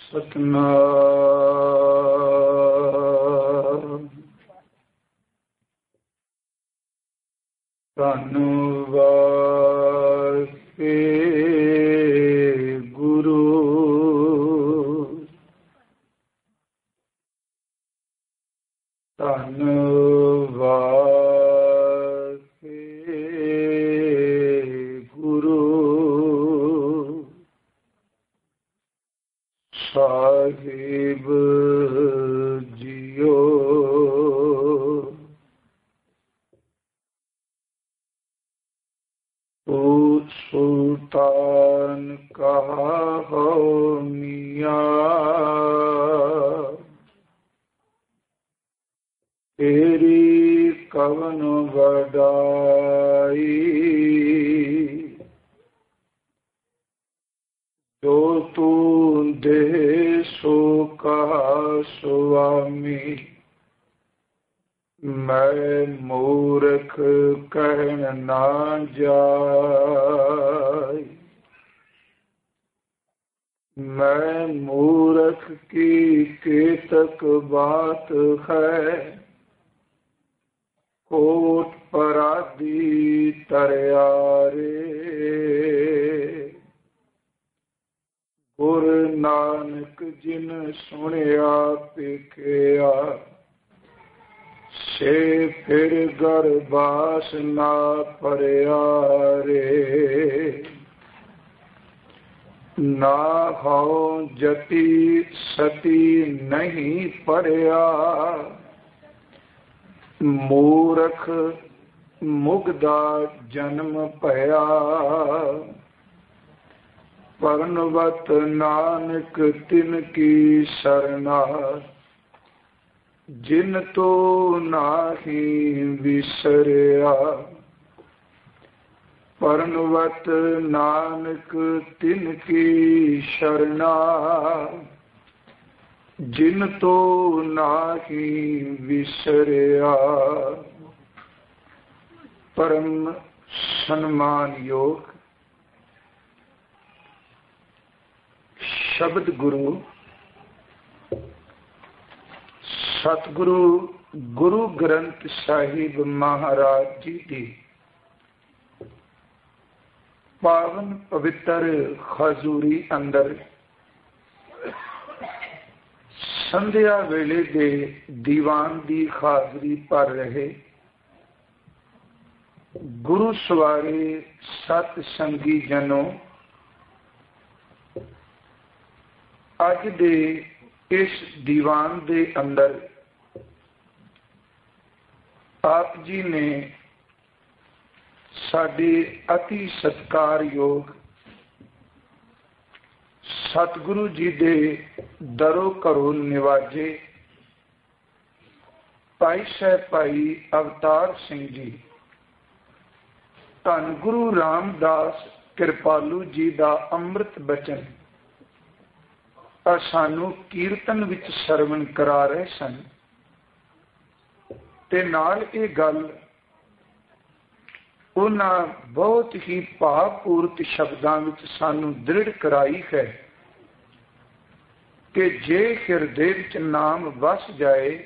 ਸਤਨਾਮ ਧੰਨ ਵਾਹਿ ਗੁਰੂ ਧੰਨ ਵਾਹਿ ਗੁਰੂ ਸਾਹਿਬ ਜੀਓ। ਸੁਲਤਾਨ ਕਹਾ ਮੀਆਂ ਤੇਰੀ ਕਵਨ ਵਡਾਈ, ਜੋ ਤੂੰ ਦੇ ਸੋ ਕਹਾ ਸੁਆਮੀ। ਮੈਂ ਮੂਰਖ ਕਹਿਣ ਨਾ ਜਾਏ, ਮੈਂ ਮੂਰਖ ਕੀ ਕੇਤਕ ਬਾਤ ਹੈ। ਕੋਟ ਪਰਾਦੀ ਤਰਿਆਰੇ, ਗੁਰ ਨਾਨਕ ਜਿਨ ਸੁਣਿਆ ਪੇਖਿਆ। ਸੇ ਫਿਰ ਗਰਬਾਸ ਨਾ ਭਰਿਆ ਰੇ, ਨਾ ਹਉ ਜਤੀ ਸਤੀ ਨਹੀਂ ਪੜਿਆ। ਮੂਰਖ ਮੁਗਦਾ ਜਨਮ ਭਇਆ, ਪਰਨਵਤ ਨਾਨਕ ਤਿਨ ਕੀ ਸਰਨਾ। ਜਿਨ ਤੋ ਨਾਹੀ ਵਿਸਰਿਆ, ਪਰਨਵਤ ਨਾਨਕ ਤਿਨ ਕੀ ਸ਼ਰਨਾ। ਜਿਨ ਤੋ ਨਾਹੀ ਵਿਸਰਿਆ। ਪਰਮ ਸਨਮਾਨਯੋਗ ਸ਼ਬਦ ਗੁਰੂ ਸਤਿਗੁਰੂ ਗੁਰੂ ਗ੍ਰੰਥ ਸਾਹਿਬ ਮਹਾਰਾਜ ਜੀ ਦੀ ਪਾਵਨ ਪਵਿੱਤਰ ਹਜ਼ੂਰੀ ਅੰਦਰ ਸੰਧਿਆ ਵੇਲੇ ਦੇ ਦੀਵਾਨ ਦੀ ਹਾਜ਼ਰੀ ਭਰ ਰਹੇ ਗੁਰੂ ਸਵਾਰੇ ਸਤ ਸੰਗੀ ਜਨੋ, ਅੱਜ ਦੇ ਇਸ ਦੀਵਾਨ ਦੇ ਅੰਦਰ ਆਪ ਜੀ ਨੇ ਸਾਡੇ ਅਤੀ ਸਤਿਕਾਰਯੋਗ ਸਤਿਗੁਰੂ ਜੀ ਦੇ ਦਰੋ ਘਰੋਂ ਨਿਵਾਜੇ ਭਾਈ ਸਾਹਿਬ ਭਾਈ ਅਵਤਾਰ ਸਿੰਘ ਜੀ, ਧੰਨ ਗੁਰੂ ਰਾਮਦਾਸ ਕਿਰਪਾਲੂ ਜੀ ਦਾ ਅੰਮ੍ਰਿਤ ਬਚਨ ਸਾਨੂੰ ਕੀਰਤਨ ਵਿੱਚ ਸਰਵਣ ਕਰਾ ਰਹੇ ਸਨ। ਤੇ ਨਾਲ ਇਹ ਗੱਲ ਉਹਨਾਂ ਬਹੁਤ ਹੀ ਭਾਵਪੂਰਤ ਸ਼ਬਦਾਂ ਵਿੱਚ ਸਾਨੂੰ ਦ੍ਰਿੜ ਕਰਾਈ ਹੈ ਕਿ ਜੇ ਹਿਰਦੇ ਵਿੱਚ ਨਾਮ ਵਸ ਜਾਏ,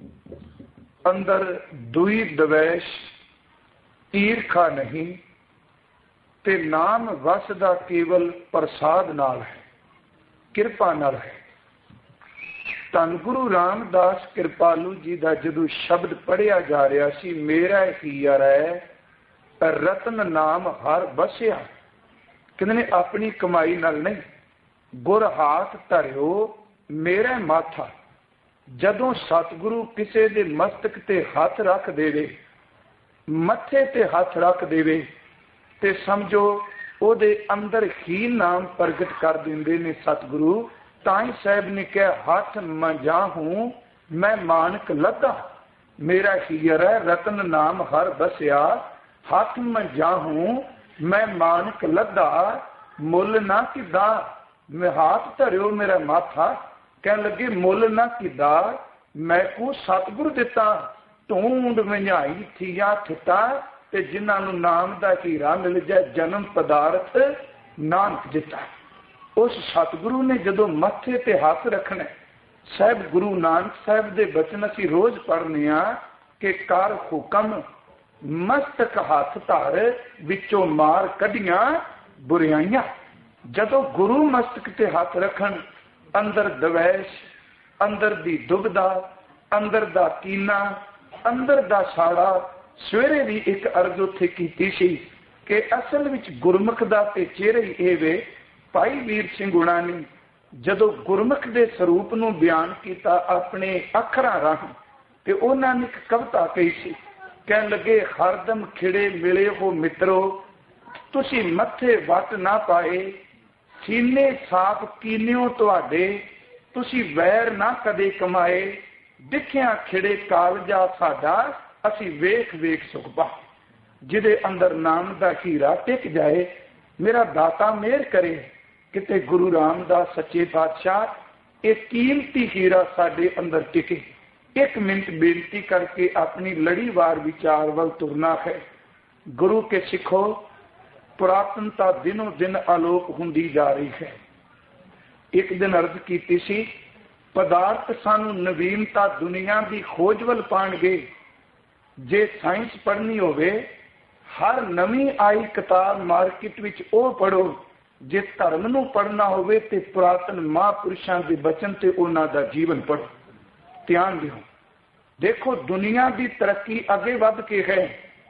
ਅੰਦਰ ਦੁਈ ਦਵੈਸ਼ ਈਰਖਾ ਨਹੀਂ, ਤੇ ਨਾਮ ਵਸਦਾ ਕੇਵਲ ਪ੍ਰਸਾਦ ਨਾਲ ਹੈ, ਕਿਰਪਾ ਨਾਲ ਹੈ। ਧੰਨ ਗੁਰੂ ਰਾਮਦਾਸ ਕਿਰਪਾਲੂ ਜੀ ਦਾ ਜਦੋਂ ਸ਼ਬਦ ਪੜ੍ਹਿਆ ਜਾ ਰਿਹਾ ਸੀ, ਮੇਰਾ ਹੀਰਾ ਹੈ ਰਤਨ ਨਾਮ ਹਰ ਬਸਿਆ, ਕਹਿੰਦੇ ਨੇ ਆਪਣੀ ਕਮਾਈ ਨਾਲ ਨਹੀਂ, ਗੁਰ ਹਾਥ ਧਰਿਓ ਮੇਰੇ ਮਾਥਾ। ਜਦੋਂ ਸਤਿਗੁਰੂ ਕਿਸੇ ਦੇ ਮਸਤਕ ਤੇ ਹੱਥ ਰੱਖ ਦੇਵੇ, ਮੱਥੇ ਤੇ ਹੱਥ ਰੱਖ ਦੇਵੇ, ਤੇ ਸਮਝੋ ਉਹਦੇ ਅੰਦਰ ਹੀ ਨਾਮ ਪ੍ਰਗਟ ਕਰ ਦਿੰਦੇ ਨੇ ਸਤਿਗੁਰੂ। ਤਾਂ ਹੀ ਸਾਹਿਬ ਨੇ ਕਿਹਾ ਹੱਥ ਮੰਜਾਹੂੰ ਮੈਂ ਮਾਨਕ ਲੱਦਾ, ਮੇਰਾ ਹੀਰਾ ਰਤਨ ਨਾਮ ਹਰ ਬਸਿਆ। ਹੱਥ ਮੰਜਾਹੂੰ ਮੈਂ ਮਾਨਕ ਲੱਦਾ, ਮੁੱਲ ਨਾ ਕਿਦਾ ਮੈਂ ਹੱਥ ਧਰਿਓ ਮੇਰਾ ਮਾਥਾ। ਕਹਿਣ ਲੱਗੇ ਮੁੱਲ ਨਾ ਕਿਦਾ ਮੈਂ ਕੋ ਸਤਿਗੁਰ ਦਿੱਤਾ, ਢੂੰਡ ਮਝਾਈ ਥੀਆ ਥਿੱਤਾ। ਤੇ ਜਿਨ੍ਹਾਂ ਨੂੰ ਨਾਮ ਦਾ ਹੀਰਾ ਮਿਲ ਜਾਏ, ਜਨਮ ਪਦਾਰਥ ਨਾਨਕ ਦਿੱਤਾ। उस सतगुरु ने जदों मत्थे ते हथ रखना, साहब गुरु नानक साहब दे बचन असी रोज पढ़ने कि कर हुक्म मस्तक हथ धर विचों मार कढ़ियां बुराइयां। जदों गुरु मस्तक ते हथ रखन, अंदर दवैश, अंदर दी दुबदा, अंदर दा कीना, अंदर दा साड़ा। सवेरे भी एक अर्ज उत्थे कीती सी कि असल विच गुरमुख दा ते चेहरा ही ये वे। भाई वीर सिंह हुणां ने जदों गुरमुख दे स्वरूप नूं बयान कीता अपने अखरां राहीं, ते उन्हां ने एक कविता कही सी, कहण लगे हरदम खिड़े मिले हो मित्रो, तुसी मत्थे वट ना पाए, सीने साफ कीनियो तुहाडे, तुसी वैर ना कदे कमाए, दिखिया खिड़े कालजा साडा, असी वेख वेख सुख पा। जिदे अंदर नाम दा हीरा टिक जाए, मेरा दाता मेहर करे किते गुरु रामदास सच्चे पातशाह एक कीमती हीरा साडे अंदर टिके। एक मिनट बेनती करके अपनी लड़ीवार विचार वल तुरना है। गुरु के सिखो, पुरातनता दिनों दिन आलोक हुंदी जा रही है। एक दिन अर्ज कीती सी, पदार्थ सानू नवीनता दुनिया की खोज वल पाणगे। जे साइंस पढ़नी होवे, हर नवी आई किताब मार्केट विच ओ पढ़ो। जे धर्म नू पढ़ना होवे ते पुरातन महापुरुषां दे बचन ते उन्हां दा जीवन पढ़ो। ध्यान दिओ, देखो दुनिया की तरक्की अगे वध के है,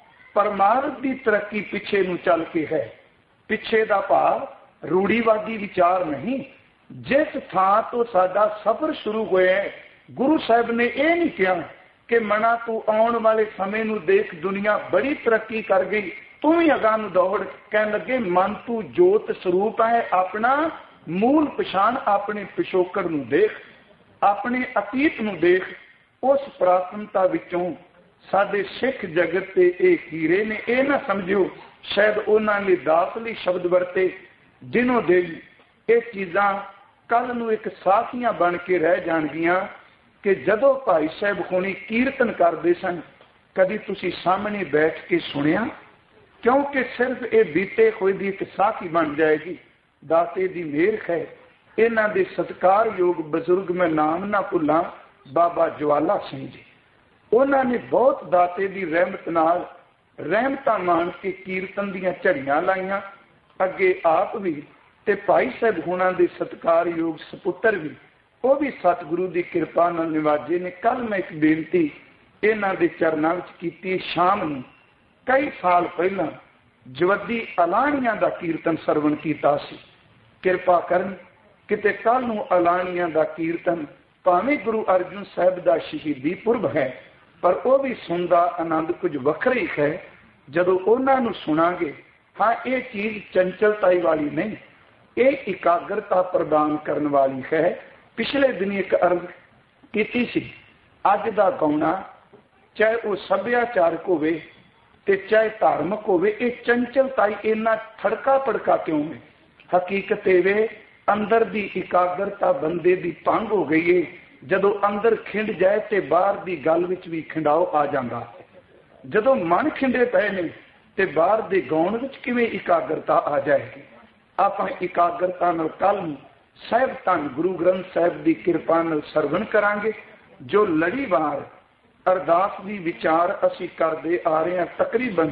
परमार्थ की तरक्की पिछे नू चल के है। पिछे दा भाव रूढ़ीवादी विचार नहीं। जिस थां तो साडा सफर शुरू होया, गुरु साहब ने यह नहीं कहा कि मना तू आने वाले समय नू देख, दुनिया बड़ी तरक्की कर गई, तू भी अगां नू दौड़। कहन लगे मन तू जोत स्वरूप है, अपना मूल पछाण, अपने पिछोकड़ नू देख, अपने अतीत नू देख। उस पुरातनता विचों साडे सिख जगत ते ये हीरे ने। यह ना समझो शायद उन्हां ने दासली शब्द वरते, दिनों दिन ये चीज़ां कल नू एक साखियां बन के रह जाणगियां कि जदों भाई साहब होनी कीर्तन करते सन, कदी तुसी सामने बैठ के सुनिया? क्योंकि सिर्फ ये बीते हुए दी एक साखी बन जाएगी। दाते दी मेहर है। इन्हां दे सत्कारयोग बजुर्ग मैं नाम ना भुलां, बाबा ज्वाला सिंह जी, उन्होंने बहुत दाते दी रहमत नाल रहमतां मान के कीर्तन दीयां झड़ियां लाइयां। अगे आप भी ते भाई साहब हुणां दे सत्कारयोग सपुत्र भी, वो भी सतगुरु की कृपा नाल निवाजे ने। कल मैं एक बेनती इन्हां दे चरनां विच कीती। शाम नूं कई साल पहला जवद्दी अलाणियां दा कीर्तन सरवण कीता सी। कृपा करन किते कल नूं अलाणियां दा कीर्तन, भावें गुरु अर्जुन साहब का शहीदी पुरब है, पर वह भी सुनदा आनंद कुछ वखरा ही है जदों उन्हां नूं सुनांगे। हाँ, ये चीज चंचलताई वाली नहीं, ये एकाग्रता प्रदान करने वाली है। पिछले दिन एक अर्ज कीती सी, अज दा गाउणा चाहे वह सभ्याचारक होवे ते चाहे धार्मिक होवे, ये चंचलताई इन्ना थड़का भड़का क्यों है? हकीकत वे अंदर दी एकाग्रता बंदे दी भंग हो गई है। जदों अंदर खिंड जाए तो बाहर दी गल विच भी खिंडाओ आ जांदा। जदों मन खिंडे पए ने ते बाहर दे गाउण विच किवें एकाग्रता आ जाएगी? आपां एकाग्रता नाल कल साहिब धन गुरु ग्रंथ साहिब की कृपा नाल सरवण करांगे। जो लड़ीवार अरदास दी विचार असी करते आ रहे हैं, तकरीबन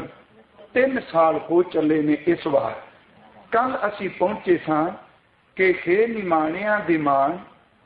3 साल हो चले ने। इस वार कल असी पहुंचे सां कि हे निमाणिया दी मान,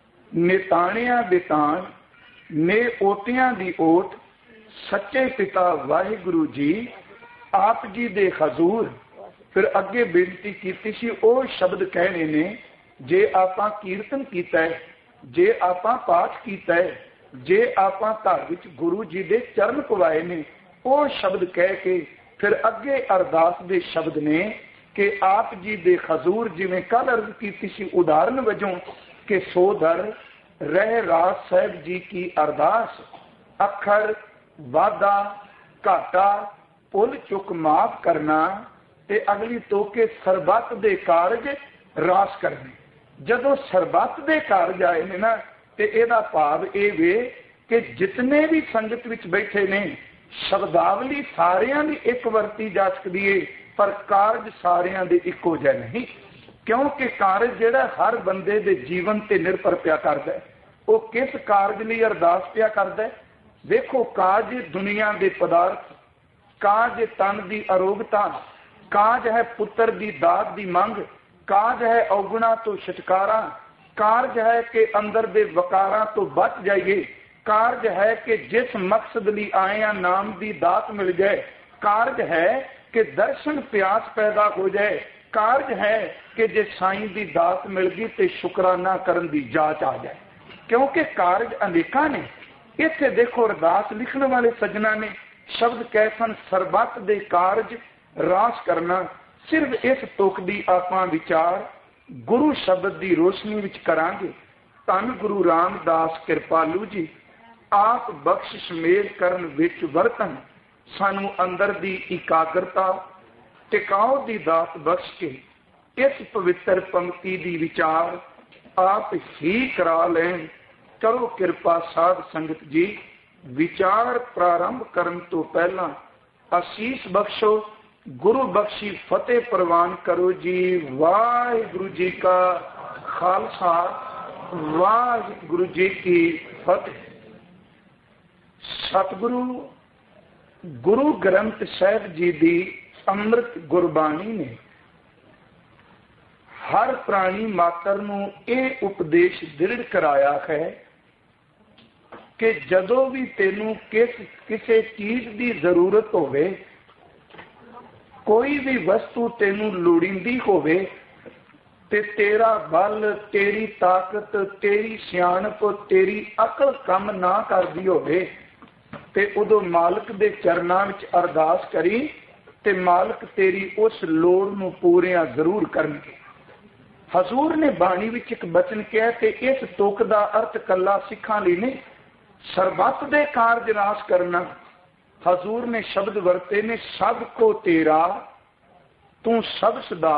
निताणिया दे ताण, ने ओटियां दी ओट, सच्चे पिता वाहिगुरु जी आप जी दे हजूर। फिर अगे बेनती की सी, ओ शब्द कहने ने जे आपां कीर्तन कीता है, जे आपां पाठ कीता है, जे आपां घर विच गुरु जी दे चरण पवाए ने, ओ शब्द कह के फिर अगे अरदास दे शब्द ने कि आप जी दे हजूर। जिवें कल अर्ज की सी उदाहरण वजों कि सोधर रह राज साहब जी की अरदास, अखर वादा घाटा भुल चुक माफ करना, ते अगली तो के सरबत दे कारज रास करने। जदों सरबत दे कारज आए ने ना, ते इहदा भाव ये वे कि जितने भी संगत विच बैठे ने, शब्दावली सारियां दी एक वरती जा सकदी है, पर कारज सारियां दे इक्को जिहा नहीं। क्योंकि कारज जिहड़ा हर बंदे दे जीवन ते निर्भर पिया करदा है। वो किस कारज लई अरदास पिया करदा है? देखो, काज दुनिया दे पदार्थ, काज तन दी अरोगता, काज है पुत्र दी दात दी मंग, काज है औगुणा तो छुटकारा, कारज है कि अंदर दे वकारां तो बच जाइए, कारज है कि जिस मकसद लई आए हैं नाम दी दात मिल जाए, कारज है कि दर्शन प्यास पैदा हो जाए, कारज है कि जे साईं दी दात मिल गई तो शुकराना करन दी जाच आ जाए। क्योंकि कारज अनेकां ने। इत्थे देखो, अरदास लिखण वाले सज्जना ने शब्द कैसन सरबत दे कारज रास करना। सिर्फ इस तुक दी आपां विचार गुरु शब्द दी रोशनी विच करांगे। धन गुरु रामदास कृपालू जी, आप बख्शिश मेल करन विच वरतन, सानू अंदर दी इकाग्रता टिकाओ दी दात बख्श के इस पवित्र पंक्ति दी विचार आप ही करा लें। करो कृपा साध संगत जी, विचार प्रारंभ करन तो पहला आशीष बख्शो, गुरु बख्शी फतेह प्रवान करो जी। वाहिगुरु जी का खालसा, वाहिगुरु जी की फतेह। सतगुरु गुरु ग्रंथ साहिब जी दी अमृत गुरबाणी ने हर प्राणी मात्र नूं यह उपदेश दृढ़ कराया है कि जदों भी तेनू किसी चीज की जरूरत होवे, कोई भी वस्तु तेनू लोड़ींदी होवे ते तेरा बल, तेरी ताकत, तेरी सियाणप, तेरी अकल काम ना करदी होवे ते उदों मालक दे चरनां विच अरदास करी ते मालक तेरी उस लोड़ नूं पूरियां जरूर करनगे। हजूर ने बाणी विच एक बचन कहा ते इस तुक दा अर्थ कला सिखां लई नहीं, सरबत दे कारज रास करना। हजूर ने शब्द वरते ने, सब को तेरा तू सब सदा,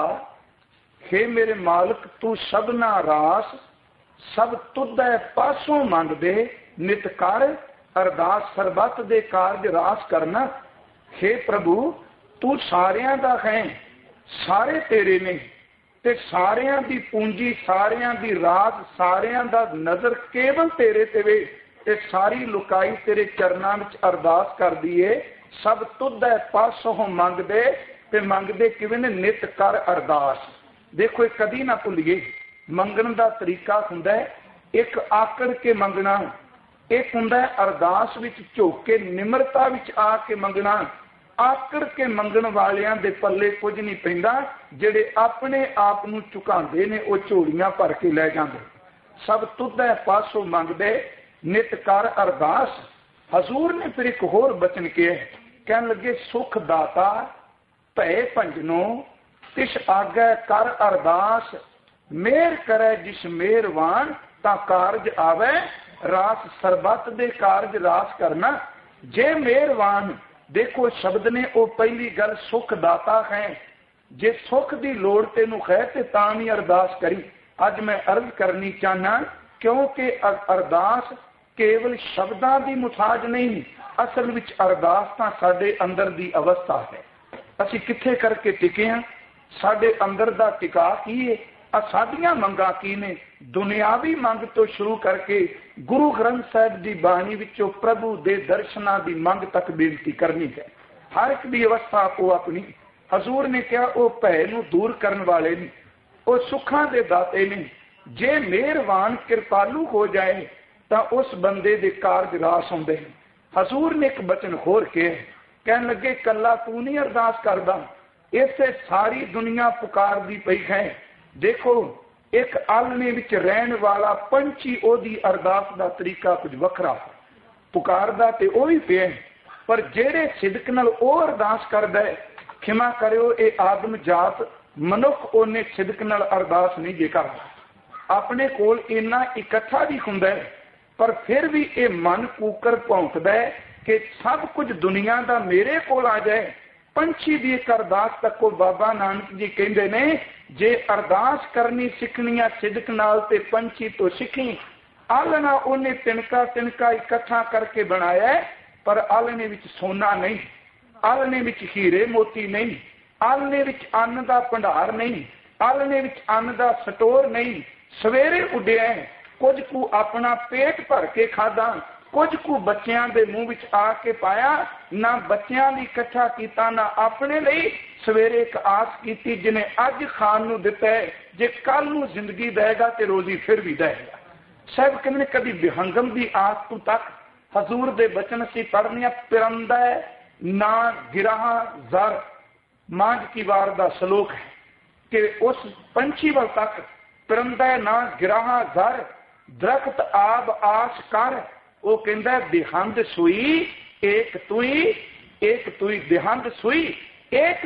हे मेरे मालक तू सबना रास, सब तुदै पासों मंगदे नित कर अरदास। सरबत दे कारज रास करना। हे प्रभु तू सारियां दा है, सारे तेरे ने ते सारियां दी पूंजी, सारियां दी राज, सारियां दा नजर केवल तेरे ते वे ते सारी लुकाई तेरे चरनां विच अरदास कर दिए। सब तुदै पासों मंगदे ते मंगदे किवें ने? नित कर अरदास। देखो, कदी ना भुलिए, मंगण दा तरीका हुंदा है एक आकड़ के मंगना, एक हुंदा है अरदास विच झुक के निमरता विच आके मंगना। आकड़ के मंगण वालियां दे पल्ले कुछ नहीं पैंदा, जिहड़े अपने आप नूं झुकांदे ने वो झोलियां भर के लै जांदे। सब तुदै पासों मंगदे नित कर अरदास। हजूर ने फिर एक होर बचन किया, कहन लगे सुख दाता भय भंजनो तिस आगे कर अरदास, मेहर करे जिस मेहरवान ता कारज आवे रास। सरबत दे कारज रास करना जे मेहरवान। देखो शब्द ने वो पहली गल सुख दाता है। जे सुख की लोड़ तेनू है तो तां भी अरदास करी। अज मैं अर्ज करनी चाहना, क्योंकि अरदास केवल शब्दां की मुताज नहीं, असल विच अरदास तां साडे अंदर की अवस्था है। असीं कित्थे करके टिके हां, साडे अंदर दा टिका की है, साडियां मंगां की ने। दुनियावी मंग तो शुरू करके गुरु ग्रंथ साहिब की बाणी विचों प्रभु दे दर्शनां की मंग तक बेनती करनी है। हर एक की अवस्था आपो अपनी। हजूर ने कहा वो भय नूं दूर करने वाले ने, वो सुखां दे दाते ने। जे मेहरबान कृपालू हो जाए तो उस बंदे दे कारज रास होंदे हैं। हजूर ने एक बचन होर कहा, कहन लगे कला तू नहीं अरदास करदा, इसे सारी दुनिया पुकारदी पई है। देखो एक आलने विच रहन वाला पंछी ओदी अरदास दा तरीका कुछ वखरा, पुकारदा ते ओ ही पिया, पर जेड़े सिदक नाल ओ अरदास करदा है, खिमा करियो ये आदम जात मनुख ओने सिदक नाल अरदास नहीं जे करदा। अपने कोल इन्ना इकट्ठा भी हुंदा है, पर फिर भी ये मन कूकर भौंकदा है कि सब कुछ दुनिया दा मेरे कोल आ जाए। पंछी की एक अरदास तक को बाबा नानक जी कहते ने, जे अरदास करनी सीखनी है सिदक नाल ते पंछी तो सीखी। आलना उन्हें तिनका तिनका इकट्ठा करके बनाया है, पर आलने विच सोना नहीं, आलने विच हीरे मोती नहीं, आलने विच अन्न का भंडार नहीं, आलने विच अन्न दा स्टोर नहीं, सवेरे उड्डिया कुछ कु अपना पेट भर के खादा, कुछ कु बच्चों के मुंह विच आके पाया, ना बच्चों लिए इकट्ठा किया ना अपने लिए। सवेरे एक आस की जिन्हें अज खान नूं दिता है, जे कल नूं जिंदगी देगा तो रोजी फिर भी देगा। साहब कहते कभी विहंगम की आस तू तक हजूर दे बचन असीं पढ़ने, पिरंदा ना गिराहा जर, मांझ की वार का सलोक है कि उस पंछी वाल तक पिरंदा ना गिराहा जर, दरख्त आब आस कर, वो कहता बेहंद सुई एक तुई, एक तुई बेहंद सुई एक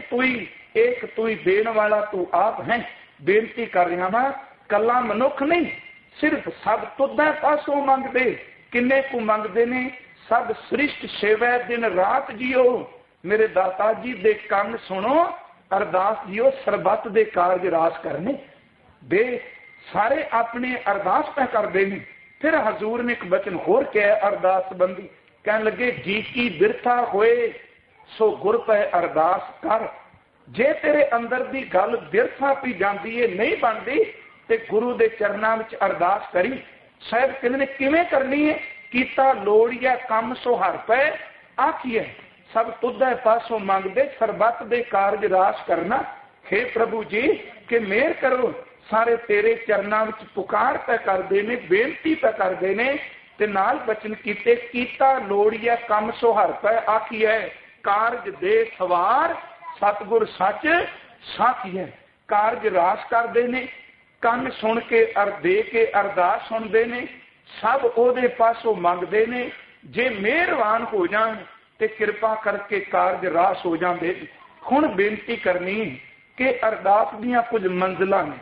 तुई देने वाला तू आप है। बेनती कर रहा वा कला मनुख नहीं, सिर्फ सब तुदा पासों मंगते, किन्ने को मंगते ने, सब सृष्ट सेवा दिन रात जियो। मेरे दाता जी दे कन सुनो, अरदास जियो सरबत दे कारज रास करने दे। सारे अपने अरदास पे करते हैं। फिर हजूर ने एक वचन होर कहा अरदास संबंधी, कह लगे जी की बिरथा होए सो गुर पे अरदास कर। जे तेरे अंदर दी गल बिरथा पी जाती है, नहीं बनती, ते गुरु दे चरणों में अरदास करी। शायद कहने किवें करनी है, कीता लोड़िया कम सो हर पे आखिए, सब तुझे पासों मंगदे सरबत दे कारज रास करना। हे प्रभु जी कि मेहर करो, सारे तेरे चरणों में पुकार पे करते ने, बेनती पे करते ने, ते नाल बचन कीते कीता लोड़िया कम सो हर पे आखिए, कारज दे सवार सतगुर सच साखी है। कारज रास करते ने, कन सुन के दे के अरदास सुनते ने, सब ओदे पासों मंगते ने। जे मेहरबान हो जान ते कृपा करके कारज रास हो जाते। हुण बेनती करनी कि अरदास दियां कुछ मंजिलां ने,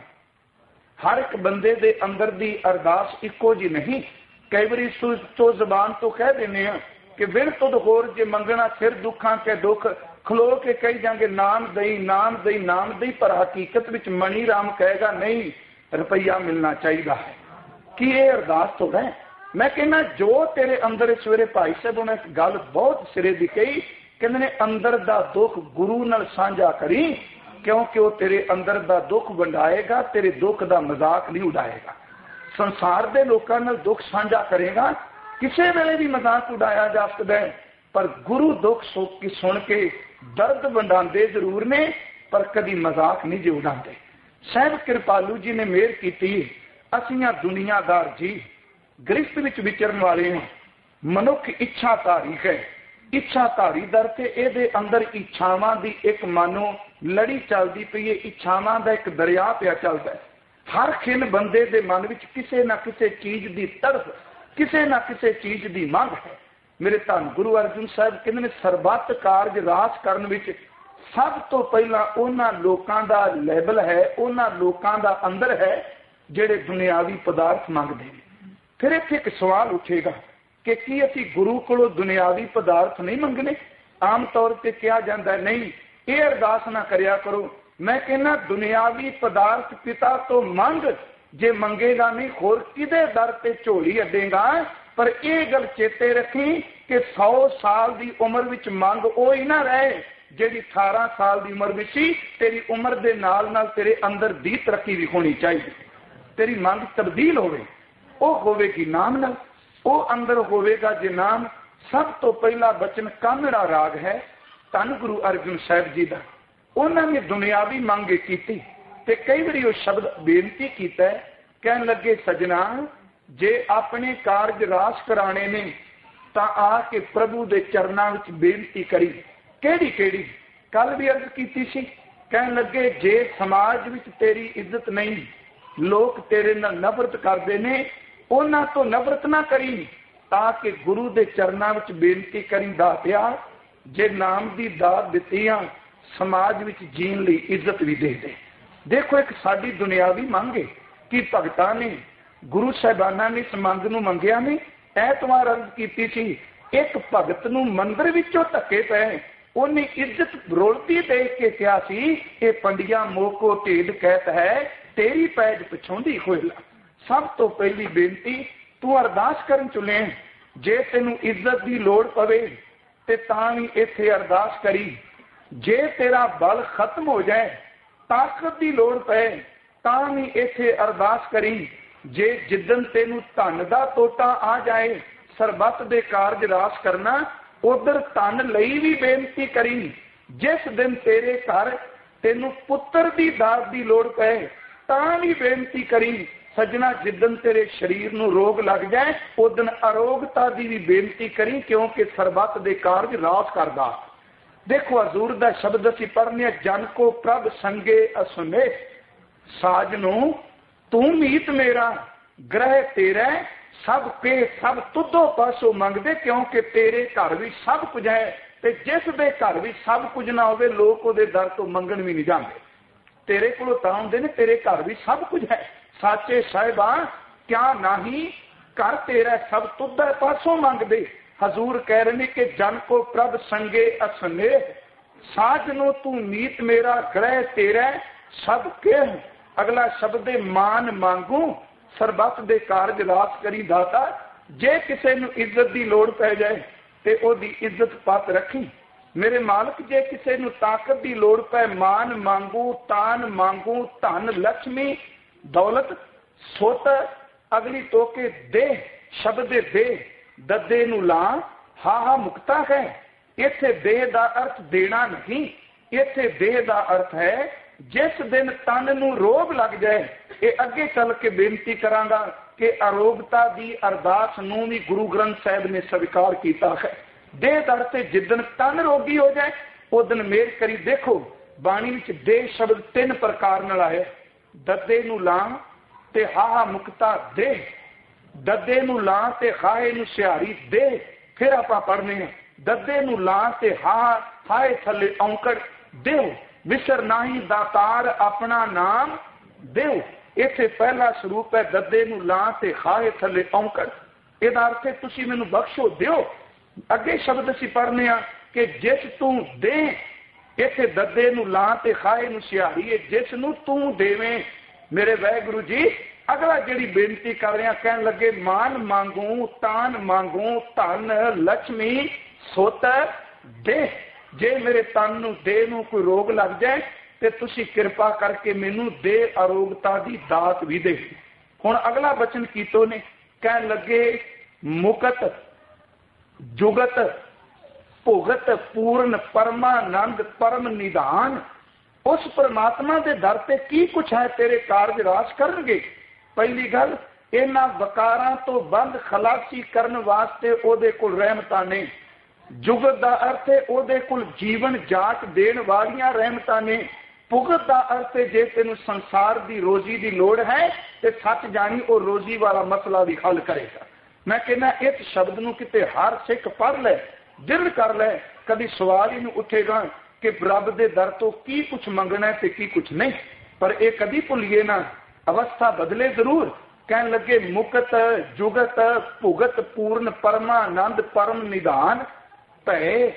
हर एक बंदे दे अंदर दी अरदास इको जी नहीं। कई बारी तो जबान तो कह देने कि विर तुद होर जे मंगना फिर दुखा के दुख, खलो के कही जाएंगे नाम दई नाम दई नाम दई, पर हकीकत विच मणि राम कहेगा नहीं रुपया मिलना चाहिए है। कि ये अरदास तो है। मैं कहना जो तेरे अंदर सवेरे भाई साहब ने गल बहुत सिरे दी कही, कहते ने अंदर दा दुख गुरु नाल साझा करी, क्योंकि वो तेरे अंदर दा दुख वंडाएगा, तेरे दुख दा मजाक नहीं उड़ाएगा। संसार दे लोकां नाल दुख साझा करेगा, किसी वेले भी मजाक उड़ाया जा सकता है, पर गुरु दुख सुन के दर्द वंडाते जरूर ने, पर कभी मजाक नहीं जो उड़ाते। साहब कृपालू जी ने मेहर की, असियां दुनियादार जी गृहस्थ विच विचरण वाले हैं। मनुख इच्छाधारी है, इच्छाधारी दर ते एदे अंदर इच्छावां दी एक मानो लड़ी चलती पई है, इच्छावां दा एक दरिया पिया चलता है। हर खिन बंदे दे मन विच किसे ना किसे चीज दी तड़फ, किसे ना किसे चीज दी मांग है। मेरे धन गुरु अर्जुन साहब कहते सरबत कारज रास करन विच सब तो पहला उन्हां लोकां दा लेवल है, उन्हां लोकां दा अंदर है जिहड़े दुनियावी पदार्थ मंगदे ने। फिर इत्थे एक सवाल उठेगा कि की असीं गुरु कोलों दुनियावी पदार्थ नहीं मंगने? आम तौर पर कहा जाता है नहीं ये अरदास ना करिया करो। मैं कहना दुनियावी पदार्थ पिता तो मंग, जे मंगेगा नहीं होर किदे दर ते झोली अड्डेगा। पर यह गल चेते रखी कि 100 साल की उम्र विच मंग ओ ही ना रहे जिहड़ी 18 साल की उम्र विच सी। तेरी उम्र दे नाल नाल तेरे अंदर दी तरक्की भी होनी चाहिए, तेरी मंग तब्दील होवे, ओ होवेगी नाम नाल, ओ अंदर होवेगा जे नाम। सब तो पहला बचन कामड़ा राग है धन गुरु अर्जुन साहब जी का। उन्होंने दुनियावी मंग की, कई बार वो शब्द बेनती किया, कह लगे सजना जे अपने कारज रास कराने ने तो आके प्रभु के चरणों में बेनती करी। केड़ी केड़ी कल भी अर्ज की सी, कह लगे जे समाज में तेरी इज्जत नहीं, लोग तेरे नाल नफरत करते ने, उन्हां तो नफरत ना करी, ताकि गुरु के चरणों में बेनती करी दातिया जे नाम की दात दिती आ समाज में जीन ली इज्जत भी दे दे। देखो एक साडी दुनियावी मंग है कि भगतां ने गुरु साहिबाना ने इस मंग नूं मंगिया नहीं। ऐतवार अर्ज की सी, एक भगत नूं मंदिर विचों धक्के पे, उन्हें इज्जत रोलती देख के कहा सी ये पंडिया मोको ढेड कहत है तेरी पैज पिछोंदी होएला। सब तो पहली बेनती तू अरदास करन चुले, जे तेनू इज्जत की लोड़ पवे ते तां भी इत्थे अरदास करी। जे तेरा बल खत्म हो जाए, ताकत की लोड़ पे ਤਾਂ ਵੀ ਇੱਥੇ ਅਰਦਾਸ ਕਰੀ, ਜੇ ਜਿੱਦਣ ਤੈਨੂੰ ਧਨ ਦਾ ਟੋਟਾ ਆ ਜਾਏ ਸਰਬੱਤ ਦੇ ਕਾਰਜ ਰਾਸ ਕਰਨਾ, ਉਧਰ ਧਨ ਲਈ ਵੀ ਬੇਨਤੀ ਕਰੀ। ਜਿਸ ਦਿਨ ਤੇਰੇ ਘਰ ਤੈਨੂੰ ਪੁੱਤਰ ਦੀ ਦਾਤ ਦੀ ਲੋੜ ਪਏ ਤਾਂ ਵੀ ਬੇਨਤੀ ਕਰੀ। ਸੱਜਣਾ, ਜਿੱਦਣ ਤੇਰੇ ਸਰੀਰ ਨੂੰ ਰੋਗ ਲੱਗ ਜਾਏ ਉਦਣ ਅਰੋਗਤਾ ਦੀ ਵੀ ਬੇਨਤੀ ਕਰੀ, ਕਿਉਂਕਿ ਸਰਬੱਤ ਦੇ ਕਾਰਜ ਰਾਸ ਕਰਦਾ। ਦੇਖੋ ਹਜ਼ੂਰ ਦਾ ਸ਼ਬਦ ਅਸੀਂ ਪੜ੍ਹਨੇ, ਜਨ ਕੋ ਪ੍ਰਭ ਸੰਗੇ ਅਸੁਨੇ, ਸਾਜਨੋ ਤੂੰ ਮੀਤ ਮੇਰਾ, ਗ੍ਰਹਿ ਤੇਰਾ ਸਭ ਕੇ ਸਭ ਤੁਧੋ ਪਾਸੋਂ ਮੰਗਦੇ, ਕਿਉਂਕਿ ਤੇਰੇ ਘਰ ਵੀ ਸਭ ਕੁਝ ਹੈ। ਤੇ ਜਿਸ ਦੇ ਘਰ ਵੀ ਸਭ ਕੁਝ ਨਾ ਹੋਵੇ ਲੋਕ ਉਹਦੇ ਦਰ ਤੋਂ ਮੰਗਣ ਵੀ ਨਹੀਂ ਜਾਂਦੇ। ਤੇਰੇ ਕੋਲੋਂ ਤਾਂ ਹੁੰਦੇ ਨੇ, ਤੇਰੇ ਘਰ ਵੀ ਸਭ ਕੁਝ ਹੈ। ਸਾਚੇ ਸਾਹਿਬਾਂ ਕਿਆ ਨਹੀਂ, ਘਰ ਤੇਰਾ ਸਭ ਤੁਧੇ ਪਾਸੋਂ ਮੰਗਦੇ। ਹਜ਼ੂਰ ਕਹਿ ਰਹੇ ਨੇ ਕਿ ਜਨ ਕੋ ਪ੍ਰਭ ਸੰਗੇ ਅਸਨੇ, ਸਾਜਨੋ ਤੂੰ ਮੀਤ ਮੇਰਾ, ਗ੍ਰਹਿ ਤੇਰਾ ਸਭ ਕੇ। ਅਗਲਾ ਸ਼ਬਦ ਹੈ ਮਾਨ ਮੰਗੂ, ਸਰਬੱਤ ਦੇ ਕਾਰਜ ਰਾਸ ਕਰੀ ਦਾਤਾ। ਜੇ ਕਿਸੇ ਨੂੰ ਇੱਜ਼ਤ ਦੀ ਲੋੜ ਪੈ ਜਾਏ ਤੇ ਉਹਦੀ ਇੱਜ਼ਤ ਪੱਤ ਰੱਖੀ। ਮੇਰੇ ਮਾਲਕ, ਜੇ ਕਿਸੇ ਨੂੰ ਤਾਕਤ ਦੀ ਲੋੜ ਪੈ, ਮਾਨ ਮੰਗੂ, ਤਾਨ ਮੰਗੂ, ਧਨ ਲక్ష్ਮੀ ਦੌਲਤ ਸੁੱਤ, ਅਗਲੀ ਟੋਕੇ ਦੇ ਸ਼ਬਦ ਦੇ ਦੱਦੇ ਨੂੰ ਲਾ ਹਾ ਮੁਕਤਾ ਹੈ। ਇੱਥੇ ਦੇਹ ਦਾ ਅਰਥ ਦੇਣਾ ਨਹੀਂ, ਇੱਥੇ ਦੇਹ ਦਾ ਅਰਥ ਹੈ ਜਿਸ ਦਿਨ ਤਨ ਨੂੰ ਰੋਗ ਲੱਗ ਜਾਏ। ਇਹ ਅੱਗੇ ਚੱਲ ਕੇ ਬੇਨਤੀ ਕਰਾਂਗਾ ਕਿ ਅਰੋਗਤਾ ਦੀ ਅਰਦਾਸ ਨੂੰ ਵੀ ਗੁਰੂ ਗ੍ਰੰਥ ਸਾਹਿਬ ਨੇ ਸਵੀਕਾਰ ਕੀਤਾ ਹੈ। ਦੇਹ ਦਰ ਤੇ ਜਿੱਦਣ ਤਨ ਰੋਗੀ ਹੋ ਜਾਏ ਉਦਣ ਮੇਰ ਕਰੀ। ਦੇਖੋ ਬਾਣੀ ਵਿੱਚ ਦੇਹ ਸ਼ਬਦ 3 ਪ੍ਰਕਾਰ ਨਾਲ ਆਇਆ, ਦੱਦੇ ਨੂੰ ਲਾਂ ਤੇ ਹਾਹਾ ਮੁਕਤਾ ਦੇ, ਦੱਦੇ ਨੂੰ ਲਾਂ ਤੇ ਹਾਏ ਨੂੰ ਸਿਹਾਰੀ ਦੇ। ਫਿਰ ਆਪਾਂ ਪੜ੍ਹਨੇ ਆ, ਦੱਦੇ ਨੂੰ ਲਾਂ ਤੇ ਹਾਏ ਥੱਲੇ ਔਂਕੜ ਦਿਓ, ਵਿਸਰ ਨਾਹੀ ਦਾਤਾਰ ਆਪਣਾ ਨਾਮ ਦਿਓ। ਇੱਥੇ ਪਹਿਲਾ ਸਰੂਪ ਹੈ ਦੱਦੇ ਨੂੰ ਲਾਂ ਤੇ ਹਾਏ ਥੱਲੇ ਔਂਕੜ। ਇਹਦਾ ਅਰਥ ਹੈ ਤੁਸੀਂ ਮੈਨੂੰ ਬਖਸ਼ੋ, ਦਿਓ। ਅੱਗੇ ਸ਼ਬਦ ਅਸੀਂ ਪੜ੍ਹਨੇ ਆ ਕਿ ਜਿਸ ਤੂੰ ਦੇ, ਇੱਥੇ ਦੱਦੇ ਨੂੰ ਲਾਂ ਤੇ ਹਾਏ ਨੂੰ ਸਿਹਾਰੀ ਹੈ, ਜਿਸ ਨੂੰ ਤੂੰ ਦੇਵੇਂ। ਮੇਰੇ ਵਾਹਿਗੁਰੂ ਜੀ, ਅਗਲਾ ਜਿਹੜੀ ਬੇਨਤੀ ਕਰ ਰਿਹਾ, ਕਹਿਣ ਲੱਗੇ ਮਾਨ ਮੰਗੂ, ਤਾਨ ਮੰਗੂ, ਧਨ ਲక్ష్ਮੀ ਸੁੱਤ ਦੇ। ਜੇ ਮੇਰੇ ਤਨ ਨੂੰ ਦੇਹ ਨੂੰ ਕੋਈ ਰੋਗ ਲੱਗ ਜਾਏ ਤੇ ਤੁਸੀਂ ਕਿਰਪਾ ਕਰਕੇ ਮੈਨੂੰ ਦੇ ਅਰੋਗਤਾ ਦੀ ਦਾਤ ਵੀ ਦੇ। ਹੁਣ ਅਗਲਾ ਬਚਨ ਕੀਤੋ ਨੇ, ਕਹਿਣ ਲੱਗੇ ਮੁਕਤ ਜੁਗਤ ਭੁਗਤ ਪੂਰਨ ਪਰਮਾਨੰਦ ਪਰਮ ਨਿਧਾਨ। ਉਸ ਪਰਮਾਤਮਾ ਦੇ ਦਰ ਤੇ ਕੀ ਕੁਛ ਹੈ, ਤੇਰੇ ਕਾਰਜ ਰਾਸ ਕਰਨਗੇ। ਪਹਿਲੀ ਗੱਲ, ਇਹਨਾਂ ਵਕਾਰਾਂ ਤੋਂ ਬੰਦ ਖਲਾਸੀ ਕਰਨ ਵਾਸਤੇ ਉਹਦੇ ਕੋਲ ਰਹਿਮਤਾਂ ਨੇ। ਜੁਗਤ ਦਾ ਅਰਥ ਹੈ ਉਹਦੇ ਕੋਲ ਜੀਵਨ ਜਾਚ ਦੇਣ ਵਾਲੀਆਂ ਰਹਿਮਤਾਂ ਨੇ। ਭੁਗਤ ਦਾ ਅਰਥ ਹੈ ਜੇ ਤੈਨੂੰ ਸੰਸਾਰ ਦੀ ਰੋਜ਼ੀ ਦੀ ਲੋੜ ਹੈ ਤੇ ਸੱਚ ਜਾਣੀ ਉਹ ਰੋਜ਼ੀ ਵਾਲਾ ਮਸਲਾ ਵੀ ਹੱਲ ਕਰੇਗਾ। ਮੈਂ ਕਹਿੰਦਾ ਇਸ ਸ਼ਬਦ ਨੂੰ ਕਿਤੇ ਹਰ ਸਿੱਖ ਪੜ੍ਹ ਲੈ, ਦਿਲ ਕਰ ਲੈ, ਕਦੀ ਸਵਾਲ ਹੀ ਨਹੀਂ ਉੱਠੇਗਾ ਕਿ ਰੱਬ ਦੇ ਦਰ ਤੋਂ ਕੀ ਕੁਛ ਮੰਗਣਾ ਤੇ ਕੀ ਕੁਛ ਨਹੀਂ। ਪਰ ਇਹ ਕਦੀ ਭੁੱਲੀਏ ਨਾ, ਅਵਸਥਾ ਬਦਲੇ ਜ਼ਰੂਰ। ਕਹਿਣ ਲੱਗੇ ਮੁਕਤ ਜੁਗਤ ਭੁਗਤ ਪੂਰਨ ਪਰਮਾਨੰਦ ਪਰਮ ਨਿਧਾਨ, ਭੈ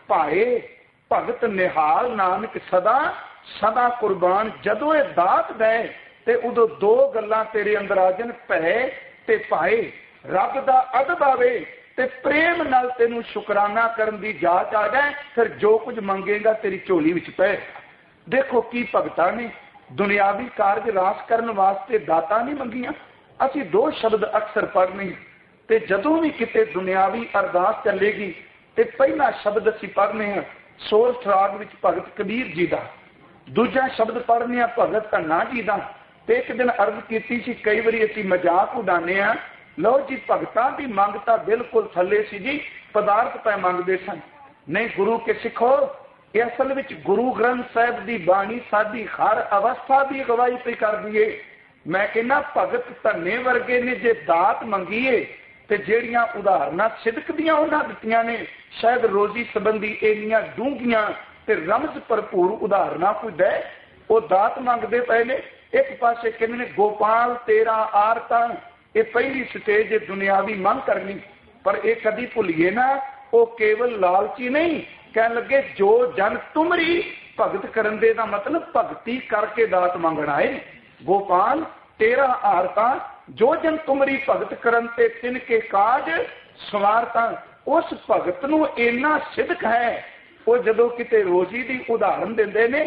ਭਾਏ ਭਗਤ ਨਿਹਾਲ ਨਾਨਕ ਸਦਾ ਸਦਾ ਕੁਰਬਾਨ। ਜਦੋਂ ਇਹ ਦਾਤ ਦੇ ਤੇ ਉਦੋਂ 2 ਗੱਲਾਂ ਤੇਰੇ ਅੰਦਰ ਆ ਜਾਣ, ਭੈ ਤੇ ਭਾਏ। ਰੱਬ ਦਾ ਅਦਬ ਆਵੇ ਤੇ ਪ੍ਰੇਮ ਨਾਲ ਤੈਨੂੰ ਸ਼ੁਕਰਾਨਾ ਕਰਨ ਦੀ ਜਾਚ ਆ ਜਾਏ, ਫਿਰ ਜੋ ਕੁਝ ਮੰਗੇਗਾ ਤੇਰੀ ਝੋਲੀ ਵਿੱਚ ਪਏ। ਦੇਖੋ ਕੀ ਭਗਤਾਂ ਨੇ ਦੁਨਿਆਵੀ ਕਾਰਜ ਰਾਸ ਕਰਨ ਵਾਸਤੇ ਦਾਤਾਂ ਨਹੀਂ ਮੰਗੀਆਂ। ਅਸੀਂ 2 ਸ਼ਬਦ ਅਕਸਰ ਪੜ੍ਹਨੇ, ਤੇ ਜਦੋਂ ਵੀ ਕਿਤੇ ਦੁਨਿਆਵੀ ਅਰਦਾਸ ਚੱਲੇਗੀ ਤੇ ਪਹਿਲਾ ਸ਼ਬਦ ਅਸੀਂ ਪੜ੍ਹਨੇ ਆ ਸੋਰਠ ਰਾਗ ਵਿੱਚ ਭਗਤ ਕਬੀਰ ਜੀ ਦਾ, ਦੂਜਾ ਸ਼ਬਦ ਪੜ੍ਹਨੇ ਆ ਭਗਤ ਧੰਨਾ ਜੀ ਦਾ। ਤੇ ਇੱਕ ਦਿਨ ਅਰਜ਼ ਕੀਤੀ ਸੀ, ਕਈ ਵਾਰੀ ਅਸੀਂ ਮਜ਼ਾਕ ਉਡਾਉਂਦੇ ਆ, ਲਓ ਜੀ ਭਗਤਾਂ ਦੀ ਮੰਗ ਤਾਂ ਬਿਲਕੁਲ ਥੱਲੇ ਸੀ ਜੀ, ਪਦਾਰਥ ਪੈ ਮੰਗਦੇ ਸਨ। ਨਹੀਂ ਗੁਰੂ ਕੇ ਸਿੱਖੋ, ਇਹ ਅਸਲ ਵਿੱਚ ਗੁਰੂ ਗ੍ਰੰਥ ਸਾਹਿਬ ਦੀ ਬਾਣੀ ਸਾਡੀ ਹਰ ਅਵਸਥਾ ਦੀ ਅਗਵਾਈ ਤੇ ਕਰਦੀ ਏ। ਮੈਂ ਕਹਿੰਦਾ ਭਗਤ ਧੰਨੇ ਵਰਗੇ ਨੇ ਜੇ ਦਾਤ ਮੰਗੀਏ ਤੇ ਜਿਹੜੀਆਂ ਉਦਾਹਰਨਾਂ ਸਿਦਕ ਦੀਆਂ ਉਹਨਾਂ ਦਿੱਤੀਆਂ ਨੇ, ਸ਼ਾਇਦ ਰੋਜ਼ੀ ਸੰਬੰਧੀ ਇੰਨੀਆਂ ਡੂੰਘੀਆਂ ਤੇ ਰਮਜ਼ ਭਰਪੂਰ ਉਦਾਹਰਨਾਂ ਕੋਈ ਦੇ। ਉਹ ਦਾਤ ਮੰਗਦੇ ਪਏ ਨੇ। ਇੱਕ ਪਾਸੇ ਕਹਿੰਦੇ ਨੇ ਗੋਪਾਲ ਤੇਰਾ ਆਰਤਾਂ, ਇਹ ਪਹਿਲੀ ਸਟੇਜ ਹੈ ਦੁਨਿਆਵੀ ਮੰਗ ਕਰਨੀ। ਪਰ ਇਹ ਕਦੀ ਭੁੱਲੀਏ ਨਾ, ਉਹ ਕੇਵਲ ਲਾਲਚੀ ਨਹੀਂ। ਕਹਿਣ ਲੱਗੇ ਜੋ ਜਨ ਤੁਮਰੀ ਭਗਤ ਕਰਨ ਦੇ ਦਾ ਮਤਲਬ ਭਗਤੀ ਕਰਕੇ ਦਾਤ ਮੰਗਣਾ ਹੈ। ਗੋਪਾਲ ਤੇਰਾ ਆਰਤਾਂ, ਜੋ ਜਨ ਤੁਮਰੀ ਭਗਤ ਕਰਨ ਤੇ ਤਿਨ ਕੇ ਕਾਜ ਸਵਾਰਤਾਂ। ਉਸ ਭਗਤ ਨੂੰ ਇੰਨਾ ਸਿਦਕ ਹੈ, ਉਹ ਜਦੋਂ ਕਿਤੇ ਰੋਜ਼ੀ ਦੀ ਉਦਾਹਰਨ ਦਿੰਦੇ ਨੇ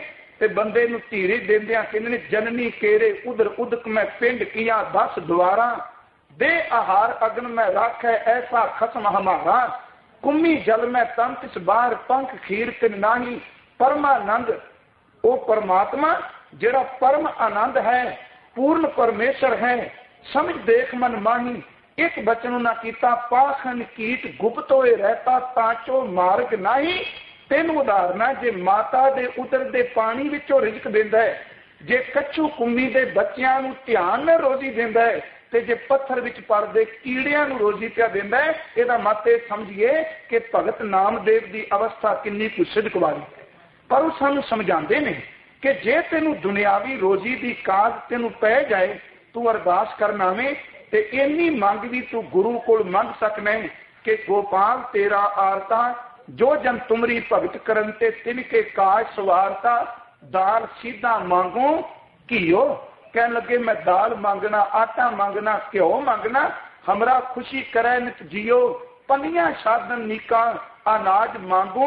ਤੇ ਬੰਦੇ ਨੂੰ ਧੀਰੇ ਦਿੰਦਿਆਂ ਕਹਿੰਦੇ ਨੇ ਜਨਨੀ ਕੇਰੇ ਉਧਰ ਉਦਕ ਮੈਂ ਪਿੰਡ ਕੀਆਂ 10 ਦੁਆਰਾ ਦੇ ਆਹਾਰ ਅਗਨ ਮੈਂ ਰਾਖੈ ਐਸਾ ਖਸਮ ਹਮਾਰਾ ਕੁੰਮੀ ਜਲ ਮੈਂ ਤਨ ਤਿਸ ਬਾਹਰ ਪੰਖ ਖੀਰ ਤਿਨ ਨਾਹੀ ਪਰਮਾਨੰਦ ਉਹ ਪਰਮਾਤਮਾ ਜਿਹੜਾ ਪਰਮ ਆਨੰਦ ਹੈ ਪੂਰਨ ਪਰਮੇਸ਼ਰ ਹੈ ਸਮਝ ਦੇਖ ਮਨ ਮਾਹੀ ਇੱਕ ਬਚਨ ਨਾ ਕੀਤਾ ਪਾਖਨ ਕੀਟ ਗੁਪਤ ਹੋਏ ਰਹਿਤਾ ਤਾਂਚੋ ਮਾਰਗ ਨਹੀਂ ਤਿੰਨ ਉਦਾਹਰਨਾਂ ਜੇ ਮਾਤਾ ਦੇ ਉਤਰਦੇ ਪਾਣੀ ਵਿੱਚੋਂ ਰਿਜ਼ਕ ਦਿੰਦਾ ਹੈ ਜੇ ਕੱਛੂ ਕੁੰਮੀ ਦੇ ਬੱਚਿਆਂ ਨੂੰ ਧਿਆਨ ਨਾਲ ਰੋਜ਼ੀ ਦਿੰਦਾ ਹੈ ਤੇ ਜੇ ਪੱਥਰ ਵਿੱਚ ਪੜਦੇ ਕੀੜਿਆਂ ਨੂੰ ਰੋਜ਼ੀ ਪਿਆ ਦਿੰਦਾ ਹੈ ਇਹਦਾ ਮਤ ਇਹ ਸਮਝੀਏ ਕਿ ਭਗਤ ਨਾਮਦੇਵ ਦੀ ਅਵਸਥਾ ਕਿੰਨੀ ਕੁ ਸਿਦਕ ਵਾਲੀ ਹੈ। ਪਰ ਉਹ ਸਾਨੂੰ ਸਮਝਾਉਂਦੇ ਨੇ ਕਿ ਜੇ ਤੈਨੂੰ ਦੁਨਿਆਵੀ ਰੋਜ਼ੀ ਦੀ ਕਾਜ ਤੈਨੂੰ ਪੈ ਜਾਏ ਤੂੰ ਅਰਦਾਸ ਕਰਨਾ ਵੇਂ ਤੇ ਇੰਨੀ ਮੰਗ ਵੀ ਤੂੰ ਗੁਰੂ ਕੋਲ ਮੰਗ ਸਕਣਾ ਹੈ ਕਿ ਗੋਪਾਲ ਤੇਰਾ ਆਰਤਾ ਜੋ ਜਨ ਤੁਮਰੀ ਭਗਤ ਕਰਨ ਤੇ ਤਿਨਕੇ ਕਾਜ ਸਵਾਰਤਾ ਦਾਲ ਸਿੱਧਾ ਮੰਗੋ ਘਿਓ कहने लगे मैं दाल मांगना आटा मांगना घ्यो मांगना हमरा खुशी करे नित जियो पनिया साधन नीका अनाज मांगू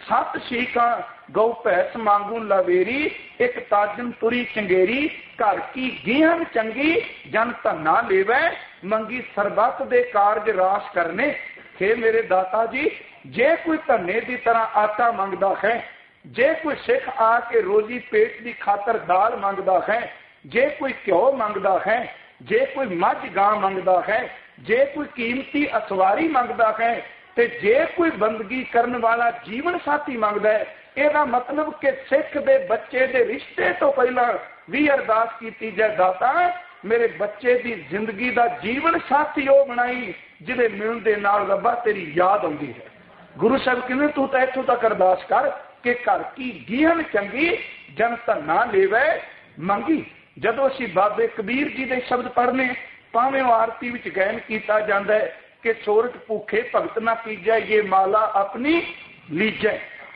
7 शीका गौ भैंस मांगू लवेरी एक ताजन तुरी चंगेरी घर की गीहन चंगी जन धना लेवे मंगी सरबत दे कारज रास करने। हे मेरे दाता जी जे कोई धने की तरह आटा मांगता है जे कोई सिख आके रोजी पेट की खातर दाल मांगता है जे कोई घ्यो मंगता है जे कोई मझ गां मंगता है जे कोई कीमती असवारी मंगता है ते जे कोई बंदगी करने वाला जीवन साथी मंगता है ਇਹਦਾ मतलब कि सिख दे बच्चे दे रिश्ते तो पहला भी अरदास की जाए दाता मेरे बच्चे की जिंदगी का जीवन साथी वो बनाई जिहदे मिलण दे नाल रब्बा तेरी याद आउंदी है। गुरु साहब कहते तू तो इत्थों तक अरदास कर कि घर की गीहन चंगी जन धना लेवे मंगी। जदों असीं बाबे कबीर जी दे शब्द पढ़ने भावें आरती विच गायन कीता जांदा है कि सोरठ भूखे भगत ना कीजै ये माला अपनी लीजै।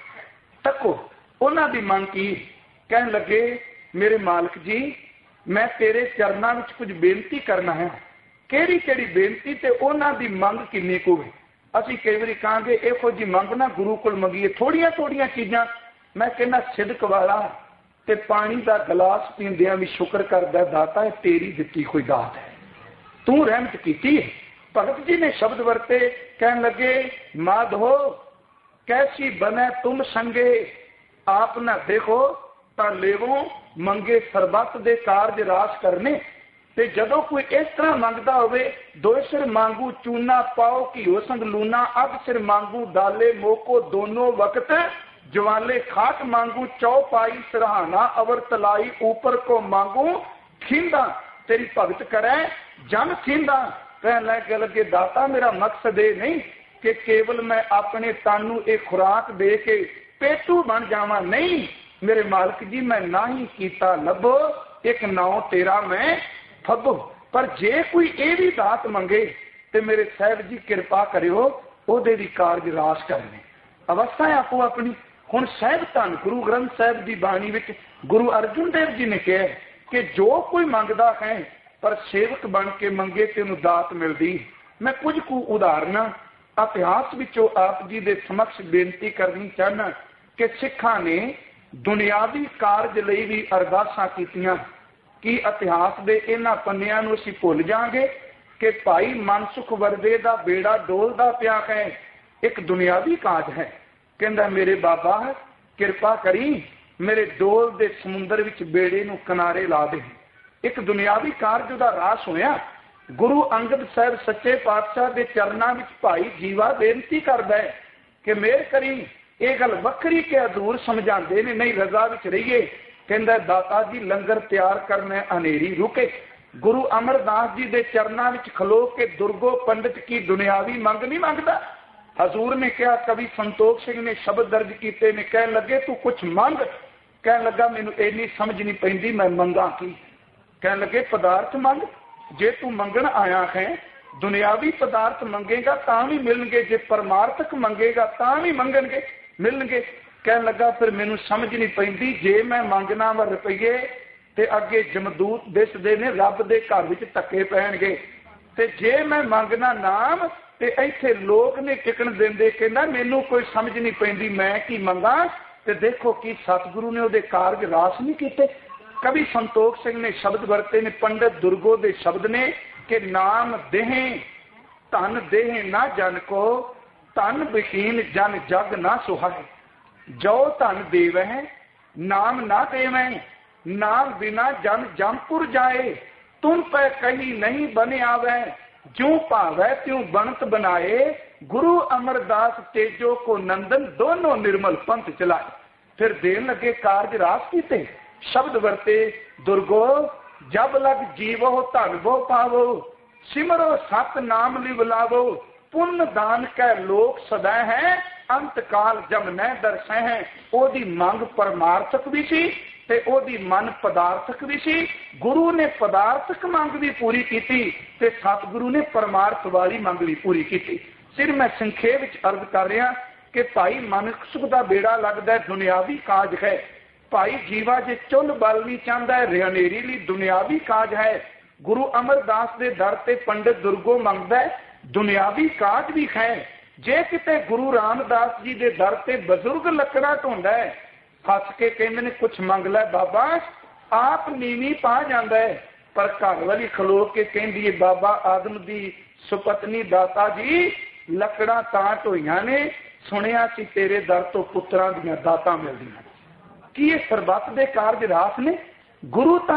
तको उन्हां दी मंग की कहन लगे मेरे मालक जी मैं तेरे चरनां विच कुछ बेनती करना है। किहड़ी किहड़ी बेनती ते उन्हां दी मंग किन्नी कुं होवे। असीं कई वारी कहांगे इहो जी मंग ना गुरु कोल मंगीए थोड़ियां थोड़ियां चीज़ां। मैं कहना सिदक वाला ते पानी का गिलास पींदियां भी शुक्र करदा दाता है तेरी दित्ती कोई दात है तू रहमत कीती है। भगत जी ने शब्द वरते कहन लगे माधो कैसी बने तुम संगे आप न देखो ता लेवो मंगे सरबत दे कारज रास करने। ते जदों कोई इस तरह मंगदा होवे दो सिर मांगू चूना पाओ घिओ संग लूना अब सिर मांगू डाले मोको दोनों वक्त जवाले खाट मांगू चौपाई सिरहाना अवर तलाई ऊपर को मांगू खींदा तेरी भगत करे जन खींदा। कहने लगे दाता मेरा मकसद ये नहीं कि केवल मैं अपने तन नूं एक खुराक दे के पेटू बन जावा नहीं मेरे मालिक जी मैं ना ही कीता लभो एक नाव तेरा मैं फबो। पर जे कोई ये भी दात मंगे तो मेरे साहब जी कृपा करियो ओदे दी कारज रास करने। अवस्था आपो अपनी हुण साहिब धन गुरु ग्रंथ साहिब की बाणी विच गुरु अर्जुन देव जी ने कहा कि जो कोई मंगदा है पर सेवक बन के मंगे तेनू दात मिलदी। मैं कुछ कु उदाहरण इतिहास विचों आप जी दे समक्ष बेनती करनी चाहना कि सिखां ने दुनियावी कारज लई भी अरदासां कीतियां कि इतिहास दे इन्हां पन्नियां नूं असीं भुल जांगे कि भाई मनसुख वरदे दा बेड़ा डोलदा पिया है एक दुनियावी काज है। कहंदा मेरे बाबा किरपा करी मेरे डोल दे समुंदर विच बेड़े नूं किनारे ला दे। एक दुनियावी कारज दा रास होया। गुरु अंगद साहब सच्चे पातशाह के चरणों में भाई जीवा बेनती करता है कि मेहर करी ये गल वक्री के अधूर समझाते ने नहीं रजा विच रहिए। कहंदा दाता जी लंगर तैयार करने अनेरी रुके। गुरु अमरदास जी के चरणों में खलो के दुर्गो पंडित की दुनियावी मंग नहीं मंगता। हजूर ने कहा कवि संतोख सिंह ने शब्द दर्ज किए ने कह लगे तू कुछ मंग। कह लगा मैनू इन्नी समझ नहीं पैंदी मैं मंगा की। कह लगे पदार्थ मंग जे तू मंगण आया है दुनियावी पदार्थ मंगेगा तां भी मिलणगे जे परमार्थक मंगेगा तां भी मंगणगे मिलणगे। कहन लगा फिर मैनू समझ नहीं पैंदी जे मैं मंगना वा रुपये ते अगे जमदूत दिसदे ने रब दे घर विच धक्के पैणगे ते जे मैं मंगना नाम ते इत्थे लोग ने टिकण दिंदे। कहंदा मैनू कोई समझ नहीं पैंदी मैं की मंगा। ਤੇ ਦੇਖੋ ਕਿ ਸਤਿਗੁਰੂ ਨੇ ਉਹਦੇ ਕਾਰਜ ਰਾਸ ਨਹੀਂ ਕੀਤੇ। ਕਵੀ ਸੰਤੋਖ ਸਿੰਘ ਨੇ ਸ਼ਬਦ ਵਰਤੇ ਨੇ, ਪੰਡਤ ਦੁਰਗੋ ਦੇ ਸ਼ਬਦ ਨੇ ਕਿ ਨਾਮ ਦੇਹ ਧਨ ਦੇਹ ਨਾ ਜਨ ਕੋ, ਧਨ ਬਿਹੀਨ ਜਨ ਜਗ ਨਾ ਸੁਹਾਏ। ਜੋ ਧਨ ਦੇਵੈ ਨਾਮ ਨਾ ਦੇਵੈ, नाम बिना जन जमपुर जाए। तुम पे कहीं नहीं बने आवे, ज्यों भावै त्यों बनत बनाए। गुरु अमरदास तेजो को नंदन, दोनों निर्मल पंथ चलाए। फिर देन लगे कार्य रास कीते, शब्द वरते दुर्गो जब लग जीवो धन वो पावो। सिमरो सत नाम लिवलावो, पुण्य दान कै लोक सदा है। अंत काल जब न दरसै है। ओदी मंग परमार्थक भी सी ਤੇ ਉਹਦੀ ਮਨ ਪਦਾਰਥਕ ਵੀ ਸੀ। ਗੁਰੂ ਨੇ ਪਦਾਰਥਕ ਮੰਗ ਵੀ ਪੂਰੀ ਕੀਤੀ ਤੇ ਸਤਿਗੁਰੂ ਨੇ ਪਰਮਾਰਥ ਵਾਲੀ ਮੰਗ ਵੀ ਪੂਰੀ ਕੀਤੀ। ਸਿਰ ਮੈਂ ਸੰਖੇਪ ਵਿੱਚ ਅਰਜ਼ ਕਰ ਰਿਹਾ ਕਿ ਭਾਈ ਮਨੁੱਖ ਸੁਖ ਦਾ ਬੇੜਾ ਲੱਗਦਾ ਦੁਨਿਆਵੀ ਕਾਜ ਹੈ। ਭਾਈ ਜੀਵਾ ਜੇ ਚੁੱਲ ਬਲਣੀ ਚਾਹੁੰਦਾ ਹੈ, ਹਨੇਰੀ ਲਈ ਦੁਨਿਆਵੀ ਕਾਜ ਹੈ। ਗੁਰੂ ਅਮਰਦਾਸ ਦੇ ਦਰ ਤੇ ਪੰਡਿਤ ਦੁਰਗੋ ਮੰਗਦਾ ਦੁਨਿਆਵੀ ਕਾਜ ਵੀ ਹੈ। ਜੇ ਕਿਤੇ ਗੁਰੂ ਰਾਮਦਾਸ ਜੀ ਦੇ ਦਰ ਤੇ ਬਜ਼ੁਰਗ ਲੱਕੜਾ ਢੋਂਦਾ ਹੈ, हस के कहते ने कुछ मंग लै बाबा, आप नीवी पा जाता है। पर घर वाली खलो के कहती है बाबा आदम दी सुपत्नी दाता जी लकड़ा तां ढोईयां ने, सुनिया सी तेरे दर तो पुत्रां दियां दातां मिलदियां। की ये सरबत दे कारज रास ने? गुरु तां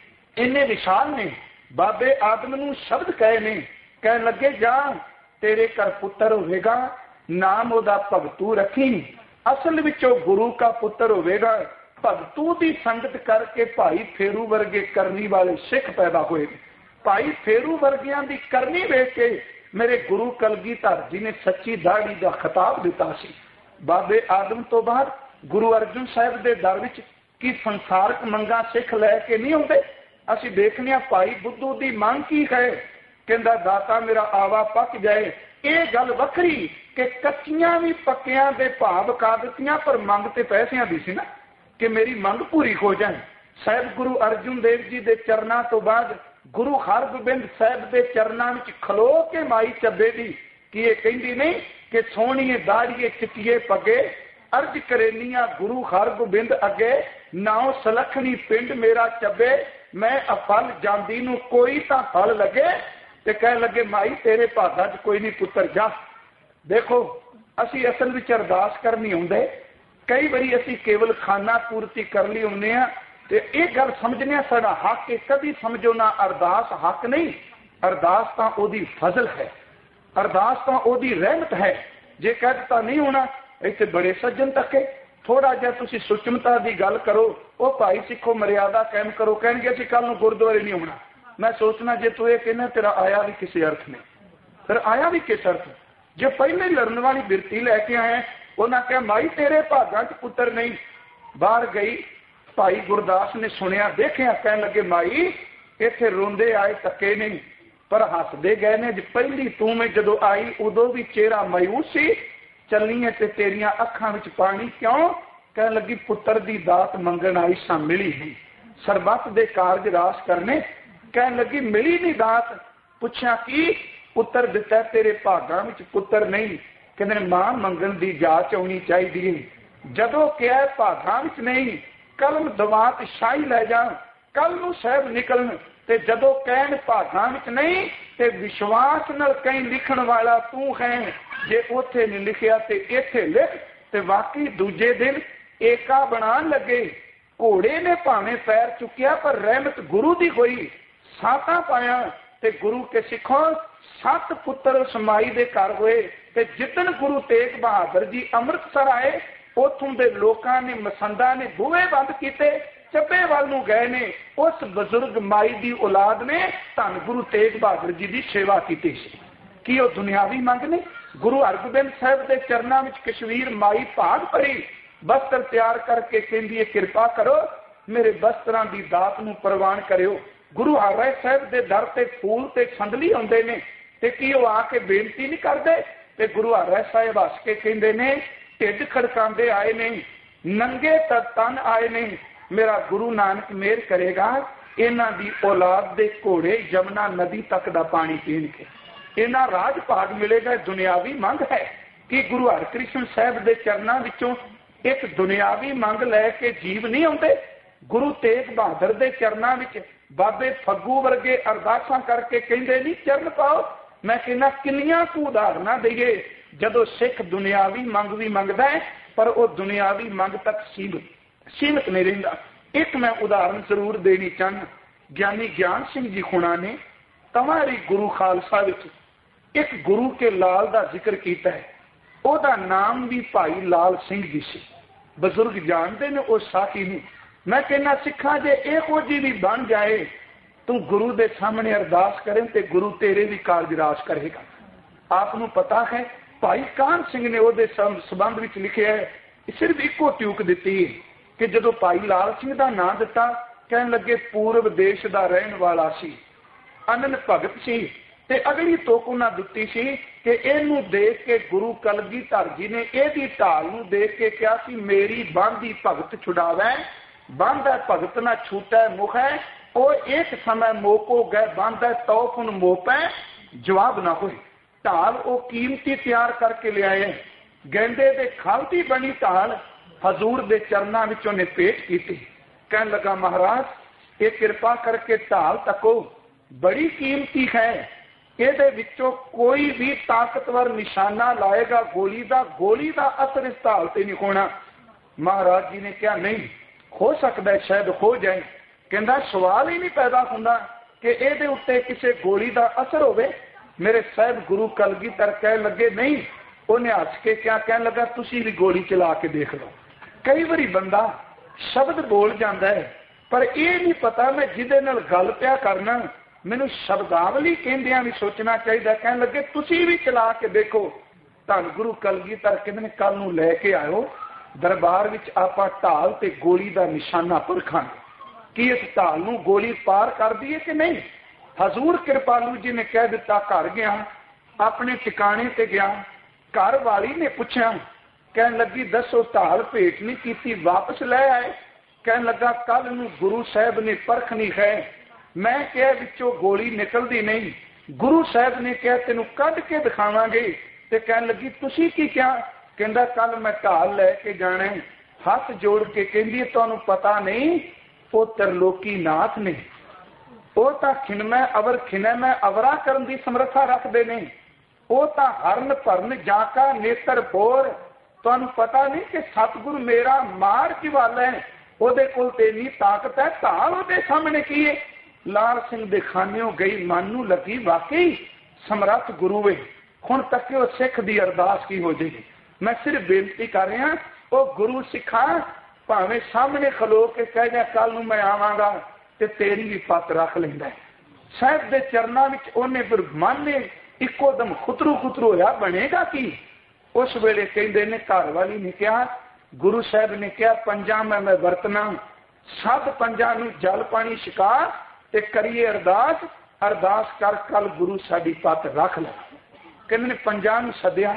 इन्ने विशाल ने। बाबे आदम नूं शब्द कहे ने, कहन लगे जा तेरे घर पुत्र होवेगा, नाम ओदा भगतू रखी। असल विचों गुरु का पुत्र होवेगा। भगतू की संगत करके भाई फेरू वर्गे करनी वाले सिख पैदा हुए। भाई फेरू वर्गियां दी करनी वेख के मेरे गुरु कलगीधर जी ने सच्ची दाढ़ी का खिताब दिता सी। बाबे आदम तो बाद गुरु अर्जुन साहब के दर विच की संसारक मंगा सिख लैके नहीं आउंदे। असीं देखने भाई बुद्धू की मंग की है, कहंदा दाता मेरा आवा पक जाए। ये गल वखरी कि कच्चियां भी पक्कियां दे भाव का दित्तियां, पर मंग ते पैसियां दी सी ना कि मेरी मंग पूरी हो जाए। साहब गुरु अर्जुन देव जी के चरणों तो बाद गुरु हरगोबिंद साहब के चरणों में खलो के माई चब्बे दी कि ये कहती नहीं कि सोहणीए दाड़ीए चिट्टिए पगे, अर्ज करेनिया गुरु हरगोबिंद अगे। नाओ सलखनी पिंड मेरा चब्बे, मैं अफल जांदी नूं कोई तां फल लगे। ते कह लगे माई तेरे भागा च कोई नहीं पुत्र जा। देखो असी असल विच अरदास करनी आउंदे, कई बारी असी केवल खाना पूर्ति कर ली आउने आ ते इह गल समझने साडा हक है। कभी समझो ना अरदास हक नहीं, अरदास तां ओदी फजल है, अरदास तां ओदी रहमत है। जे कह दिता नहीं होना, इत्थे बड़े सज्जन तके थोड़ा जिहा तुसीं सुचमता दी गल करो, ओ भाई सिखो मर्यादा कायम करो, कहणगे असीं कल नूं गुरुद्वारे नहीं होना। मैं सोचना जे तू ये कहना तेरा आया भी किसी अर्थ में, फिर आया भी किस अर्थ? जो पहले लड़न वाली बिरती लैके आए उन्हें कहा माई तेरे भागा च पुत्र नहीं। बाहर गई भाई गुरदास ने सुनिया देखिया, कह लगे माई इत्थे रोंदे आए तके नहीं पर हसदे गए ने। पहली तू में जदों आई उदों भी चेहरा मायूस सी, चलनी ते तेरिया अखां विच पानी क्यों? कह लगी पुत्र दी दात मंगण आई सां मिली ही। सरबत दे कारज रास करने कह लगी मिली नहीं दात। पुछया की? पुत्र दिता तेरे भागा विच पुत्र नहीं। कहते मां मंगण दी जाच आउणी चाहिए। जदों क्या भागा विच नहीं, कलम दवात शाही लै जा, कल नूं साहब निकलन। ते जदों कहण भागा विच नहीं ते विश्वास नाल कहीं लिखण वाला तू है। जे उत्थे नहीं लिखिया ते इत्थे लिख। ते वाकई दूजे दिन एका बनाण लगे। घोड़े ने भावें पैर चुकिया पर रहमत गुरु दी होई। साता पाया ते गुरु के सिखों 7 पुत्र समाई दे घर होए। ते जिदन गुरु तेग बहादुर जी अमृतसर आए, उथों दे लोकां ने मसंदा ने बूहे बंद कीते, ਚੱਬੇ ਵੱਲ ਨੂੰ ਗਏ ਨੇ। उस बजुर्ग माई की औलाद ने धन गुरु तेग बहादुर जी की सेवा की कि वह दुनियावी मंग ने। गुरु हरगोबिंद साहब के चरणों में कश्मीर माई भाग पड़ी, वस्त्र तैयार करके कहती है कृपा करो मेरे वस्त्रां की दात नूं प्रवान करियो। गुरु हरराय साहब के दर से फूल ते संदली आउंदे ने ते की वो आके बेनती नहीं करते। ते गुरु हरराय साहब हस के कहते ने ढिड खड़कांदे आए ने, नंगे तन आए ने, मेरा गुरु नानक मेहर करेगा इन्हां दी औलाद दे घोड़े यमुना नदी तक दा पानी पीण के इन्हां राज भाग मिलेगा। दुनियावी मंग है कि गुरु हरकृष्ण साहब दे चरणों विचों एक दुनियावी मंग लैके जीव नहीं आते। गुरु तेग बहादुर के चरणों में बाबे फग्गू वर्गे अरदासां करके कहते नहीं चरण पाओ। मैं कहना किन्नियां कु उदाहरण दईए जदों सिख दुनियावी मंग भी मंगदा है पर वह दुनियावी मंग तक सीमित नहीं रहिंदा। एक मैं उदाहरण जरूर देनी चाहना। ज्ञानी ज्ञान सिंह जी खुणा ने तमारी गुरु खालसा विच एक गुरु के लाल का जिक्र किया है। ਉਹਦਾ नाम भी भाई लाल सिंह जी से बजुर्ग जानते ने उस साथी ने। मैं कहना सिखा जे ਇਹੋ जी भी बन जाए तू गुरु के सामने अरदास करे तो गुरु तेरे भी कारज राज करेगा। आपको पता है भाई कान सिंह ने ਉਹਦੇ संबंध में लिखे है सिर्फ एको ट्यूक दी है कि जो भाई लाल सिंह का नाम दिता कह लगे पूर्व देश का रहन वाला सी, अनंत भगत सी। ते अगली तोक उन्हें दी सी कि इनू देख के गुरु कलगीधर जी ने यदी ढाल नू देख के कहा कि मेरी बांधी भगत छुड़ावै, बांधा भगत ना छूटा मुख है वो एक समय मोको गए बांधा तौफ उन मोपै जवाब ना होए। ढाल वो कीमती तैयार करके ले आए। गेंदे दे खालती बनी ढाल हजूर दे चरणों विच उन्हें पेश की। कहने लगा महाराज ये कृपा करके ढाल तको बड़ी कीमती है, ਇਹਦੇ ਵਿੱਚੋਂ कोई भी ताकतवर निशाना लाएगा गोली का असर इस ढाल से नहीं होना। महाराज जी ने कहा नहीं हो सकता है शायद हो जाए। कहता सवाल ही नहीं पैदा होता कि ਇਹਦੇ उत्ते किसी गोली का असर होवे। मेरे साहब गुरु कलगीधर कह लगे नहीं। उन्हें हस के क्या कहने लगा तुसी भी गोली चला के देख लो। कई बारी बंदा शब्द बोल जाता है पर यह नहीं पता मैं जिदे नाल गल पिया करना मैनू शब्दावली कहंदियां भी सोचना चाहिए। कहने लगे तुसी भी चला के देखो। धन गुरु कलगीधर कहते कल नूं लैके आयो दरबार विच आपां ढाल ते गोली का निशाना परखांगे कि इस ढाल नूं गोली पार कर दी कि नहीं। हजूर कृपालू जी ने कह दिता। घर गया अपने ठिकाने ते गया। घर वाली ने पूछा कहने लगी दसो ढाल भेंट नहीं की वापस लै आए। कहने लगा कल नूं गुरु साहब ने परखनी है। मैं क्या विचों गोली निकलती नहीं। गुरु साहब ने कहा तेनू कढ़ के दिखावांगे। ते कहने लगी तुसी की क्या। कहंदा कल मैं ढाल लैके जाना। हाथ जोड़ के कहंदी तुहानू पता नहीं वो त्रिलोकी नाथ ने वो तां खिनमै अवर खिनमै अवरा करन दी समर्था रखते ने। वो तां हरन भरन जाका नेत्र बोर। तुहानू पता नहीं कि सतगुरु मेरा मार किवाला है ਉਹਦੇ ਕੋਲ ਤੇ ਇੰਨੀ ਤਾਕਤ ਹੈ ਢਾਲ ਉਹਦੇ ਸਾਹਮਣੇ ਕੀ ਹੈ। लाल सिंह दे खानियों गई मन नूं लगी वाकई समर्थ गुरु है। हुण तक वो सिख दी अरदास की हो जाएगी। मैं सिर्फ बेनती कर रहा वो गुरु सिखा भावें सामने खलो के कह दिया कल नूं मैं आवांगा ते तेरी भी पत रख लैंदा है। साहब दे चरणों विच उन्हें फिर मन ने इको दम खुतरू होया बनेगा की। उस वेले कहंदे ने घर वाली ने कहा गुरु साहब ने कहा पंजा मैं वरतना सब पंजा नूं जल पानी छका ते करिए अरदास। अरदास कर कल गुरु साडी पत रख लै। कहने पंजा नूं सद्या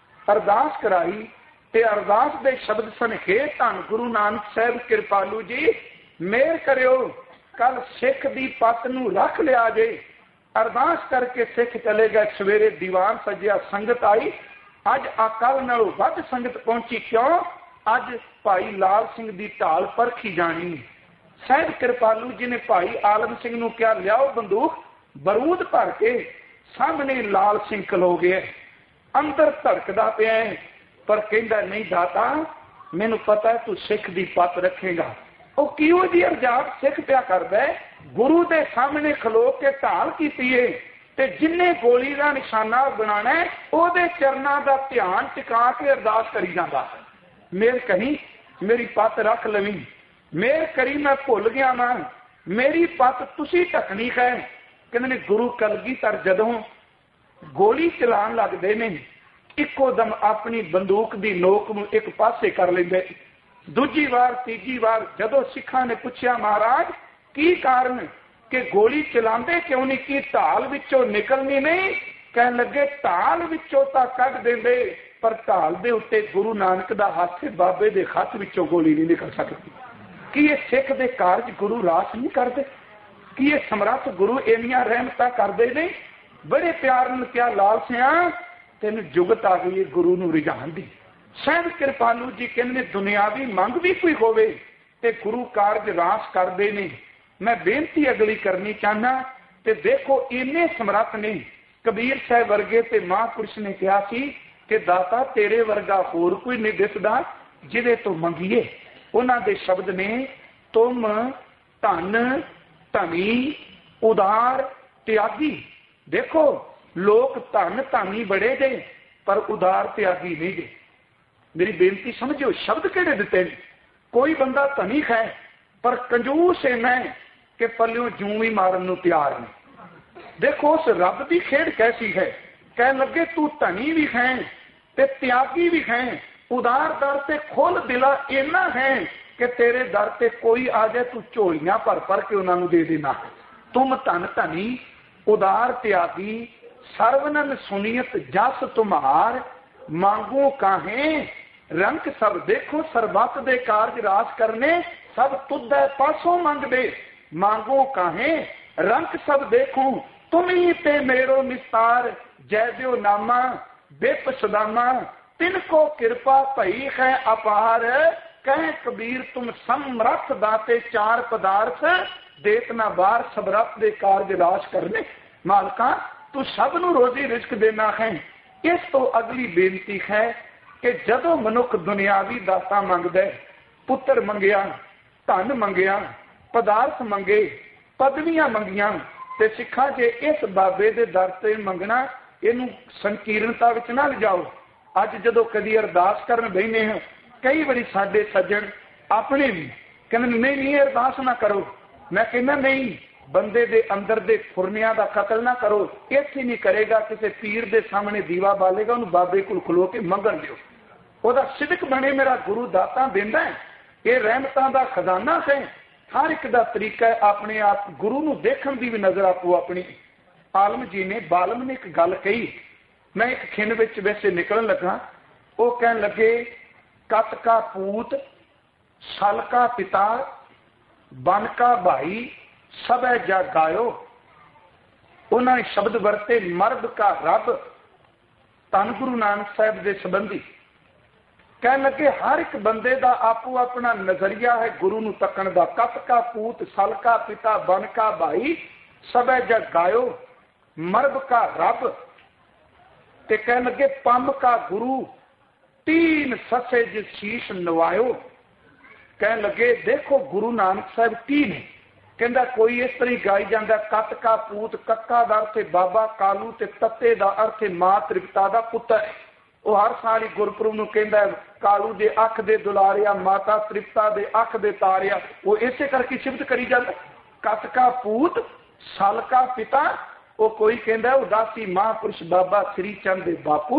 अरदास कराई ते अरदास दे शब्द सन हे धन गुरु नानक साहब कृपालू जी मेहर करियो कल सिख दी पत नूं रख लिया जे। अरदास करके सिख चले गए। सवेरे दीवान सजिया संगत आई। अज अकल नालों वध संगत पहुंची क्यों अज भाई लाल सिंह दी ढाल परखी जानी। साहब कृपालू जी ने भाई आलम सिंह नूं क्या लियाओ बंदूक बरूद भर के। सामने लाल सिंह खलो गया अंदर धड़कदा पिया है पर कहंदा नहीं दाता मैनू पता है तू सिख दी पत रखेगा। वो किहो जी अरजात सिख पिया करदा है गुरु दे सामने खलो के ढाल कीती है ते जिन्ने गोली का निशाना बनाना है ओदे चरनां दा ध्यान टिका के अरदास करी जांदा। मेर कहीं मेरी पत रख लवी मेर करी मैं भुल गया वां मेरी पत तुसी ढकनी है। कहंदे गुरु कलगीधर जदों गोली चलान लगदे ने इको दम अपनी बंदूक दी नोक नूं एक पासे कर लेंदे। दूजी बार तीजी बार जदों सिखां ने पूछया महाराज की कारण कि गोली चलाते क्यों नहीं की ढाल विचों निकलनी नहीं। कहने लगे ढाल विचों तां कढ देंदे पर ढाल दे उत्ते गुरु नानक दा हत्थ बाबे दे खत विचों गोली नहीं निकल सकती। कि ये सिख दे कारज गुरु रास नहीं करते कि ये समर्थ गुरु इन्नियां रहमतां करदे ने। बड़े प्यार नाल क्या लाल सिया तेन जुगत आ गई गुरु नूं रिझाण दी। सहब कृपालू जी कहते दुनियावी मंग भी कोई होवे ते गुरु कारज रास करते ने। मैं बेनती अगली करनी चाहना ते देखो इन्ने समर्थ ने कबीर साहब वर्गे ते महापुरुष ने कहा कि दाता तेरे वर्गा होर कोई नहीं दिसदा जिदे तो मंगीए। उन्हां दे शब्द ने तुम धन धनी उदार त्यागी। देखो लोग धन धनी बड़े जे पर उदार त्यागी नहीं जे। मेरी बेनती समझो शब्द केड़े दिते ने। कोई बंदा धनिक है पर कंजूस इन्ना है कि पल्लियों जूं भी मारन नूं तैयार नहीं। देखो उस रब की खेड कैसी है, कह लगे तू धनी भी है ते त्यागी भी है, उदार दर से खुल दिला इन्ना है कि तेरे दर से कोई आ जाए तू झोलियां भर भर के उन्होंने दे देना। तुम धन धनी उदार त्यागी सर्वनन सुनियत जस तुम्हार मांगो काहे रंग सब। देखो सरबत दे कारज रास करने सब तुद पासों मंग दे मांगो काहे रंग सब। देखो तुम ही ते मेरो निस्तार जय देव नामा बेप सदामा तिनको कृपा भई है अपार। कह कबीर तुम समरथ दाते चार पदार्थ देत ना बार सबरथ दे कारज रास करने। मालका तू सब नू रोजी रिस्क देना है। इस तो अगली बेनती है कि जदों मनुख दुनियावी दाता मंगदा पुत्र मंगिया धन मंगिया पदार्थ मंगे पदवियां मंगिया ते सिखा जे इस बाबे दे दर ते मंगना इनू संकीर्णता विच ना लिजाओ। अज जदों कदी अरदास करन बहिने हैं कई बारी साडे सज्जन अपने भी कहंदे नहीं नहीं अरदास ना करो। मैं कहना नहीं बंदे दे अंदर दे फुरनियां दा कतल ना करो। इत्थे नहीं करेगा किसी पीर दे सामने दीवा बालेगा उन्हें बाबे कोल खलो के मंगन दिओ। ओदा सिदक बने मेरा गुरु दाता देंदा है। ये रहमतां दा खजाना है। हर एक दा तरीका है अपने आप गुरु नूं देखण दी भी नजर आपो अपनी। आलम जी ने बालम ने एक गल कही। मैं एक खिन विच वैसे निकलन लगा वो कहन लगे कत का पूत सल का पिता बन का भाई सब है जा गायो। उन्होंने शब्द वरते मर्द का रब धन गुरु नानक साहब के संबंधी। कह लगे हर एक बंदे का आपो अपना नजरिया है गुरु नूं तकण दा। कत का पूत सल का पिता बन का भाई सब है जा गायो मर्द का रब। ते कह लगे पम का गुरु तीन ससे जिस शीश नवायो। कह लगे देखो गुरु नानक साहब की ने कहता कोई इस तरह गाई जाता कत का पूत कक्का दा अर्थ बाबा कालू ते तत्ते दा अर्थ मां त्रिपता दा पुत्र। वो हर साल गुरपुरब नूं कहंदा कालू दे अख दे दुलारिया माता त्रिपता दे अख दे तारिया। वो इसे करके शब्द करी जाता कत का पूत सल का पिता। वो कोई कहंदा उदासी महापुरुष बाबा श्री चंद दे बापू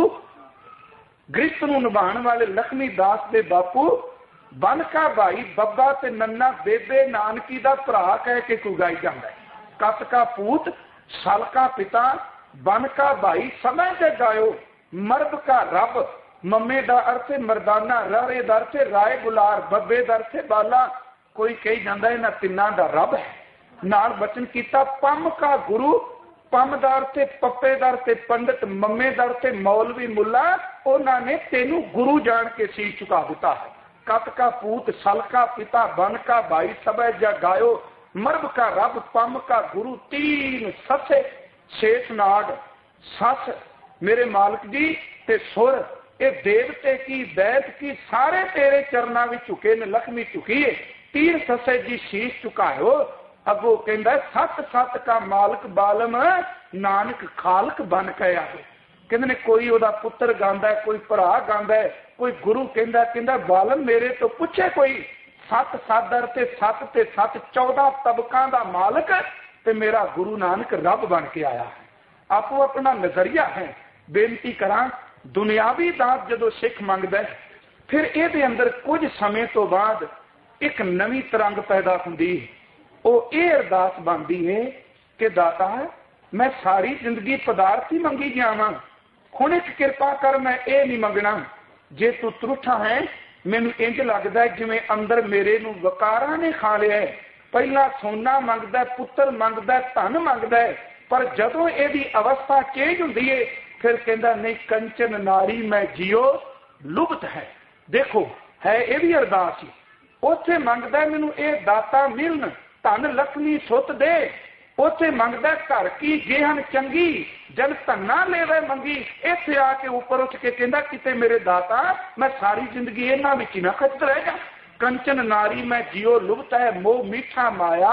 गृहस्थ नूं निभाण वाले लक्ष्मी दास दे बापू बन का भाई बब्बा ते नन्ना बेबे नानकी दा भरा कह के कोई गाई जाता है। कत का पूत सल का पिता बन का भाई समय से गायो मर्द का रब। मम्मे दा अर्थ मरदाना रारे दर से राय बुलार बब्बे दर से बाला। कोई कही जाता है ना तिना दा रब है। नाल बचन किया पम का गुरु पम दर से पप्पे दर से पंडित मम्मे दर से मौलवी मुला। उन्होंने तेनू गुरु जान के सी चुका दिता है। कत का पूत सल का पिता बन का भाई सब जा गायो मर्द का रब पम का गुरु तीन ससे शेष नाग सस मेरे मालिक जी ते सुर ये देवते की वैद की सारे तेरे चरणा में झुके ने लक्ष्मी झुकी है। तीन ससे जी शीश झुकायो। अगो कहंदा सत सत का मालिक बालम नानक खालक बन के आए। कहते ने कोई ओदा पुत्र गांदा है कोई भरा गांदा है कोई गुरु कहंदा बालम मेरे तो पूछे कोई सत सादर ते सत 14 तबकों का मालिक ते मेरा गुरु नानक रब बन के आया है। आपो अपना नजरिया है। बेनती करा दुनियावी दात जदों सिख मंगदा है फिर ये अंदर कुछ समय तो बाद एक नवी तरंग पैदा होंदी है। वो ये अरदास बनती है कि दाता मैं सारी जिंदगी पदार्थ ही मंगी जावां हुण एक कृपा कर मैं ये नहीं मंगना। जे तू त्रुठा है मैनू इंज लगता है जिवें अंदर मेरे नू वकारा ने खा लिया है। पहला सोना मंगदा पुत्र मंगदा धन मंगदा पर जदों इहदी अवस्था चेंज हुंदी है फिर कहंदा नहीं कंचन नारी मैं जियो लुप्त है। देखो है ये भी अरदास ही, उत्थे मंगदा मैनू ये दाता मिलन, धन लक्ष्मी सुत दे। उत्थे मंगदा घर की गेहन चंगी, जन धन्ना लेवे मंगी। इत्थे आके ऊपर उठ के कहंदा किते मेरे दाता मैं सारी जिंदगी इन्हां विच ही ना खचत रह जा। कंचन नारी मैं जियो लुप्त है, मोह मीठा माया,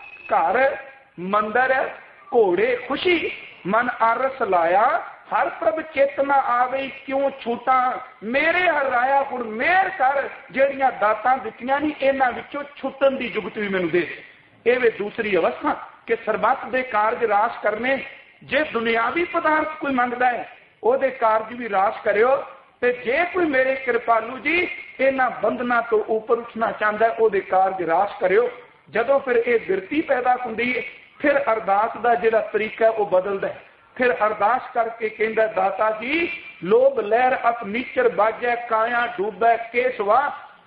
घर मंदिर घोड़े खुशी, मन अरस लाया। हर प्रभ चेतना आवे क्यों छूटा, मेरे हराया हुण मेहर कर। जेड़ियां दातां दित्तियां नहीं इन्हां विचों छुटन दी जुगत भी मैनूं दे। ਇਹ ਵੇ दूसरी अवस्था कि सरबत के कारज रास करने। जे दुनियावी पदार्थ कोई मंगता है ਉਹਦੇ कारज भी रास करियो, ते जे कोई मेरे कृपालू जी इन्हां बंधना तो ऊपर उठना चाहता है ਉਹਦੇ कारज रास करियो। जदों फिर ये बिरती पैदा हुंदी है, फिर अरदास का जिहड़ा तरीका है वह बदलता है। फिर अरदास करके कहंदा दाता जी लोभ लहर अप नीचर बाजै, काया डूबै केसवा,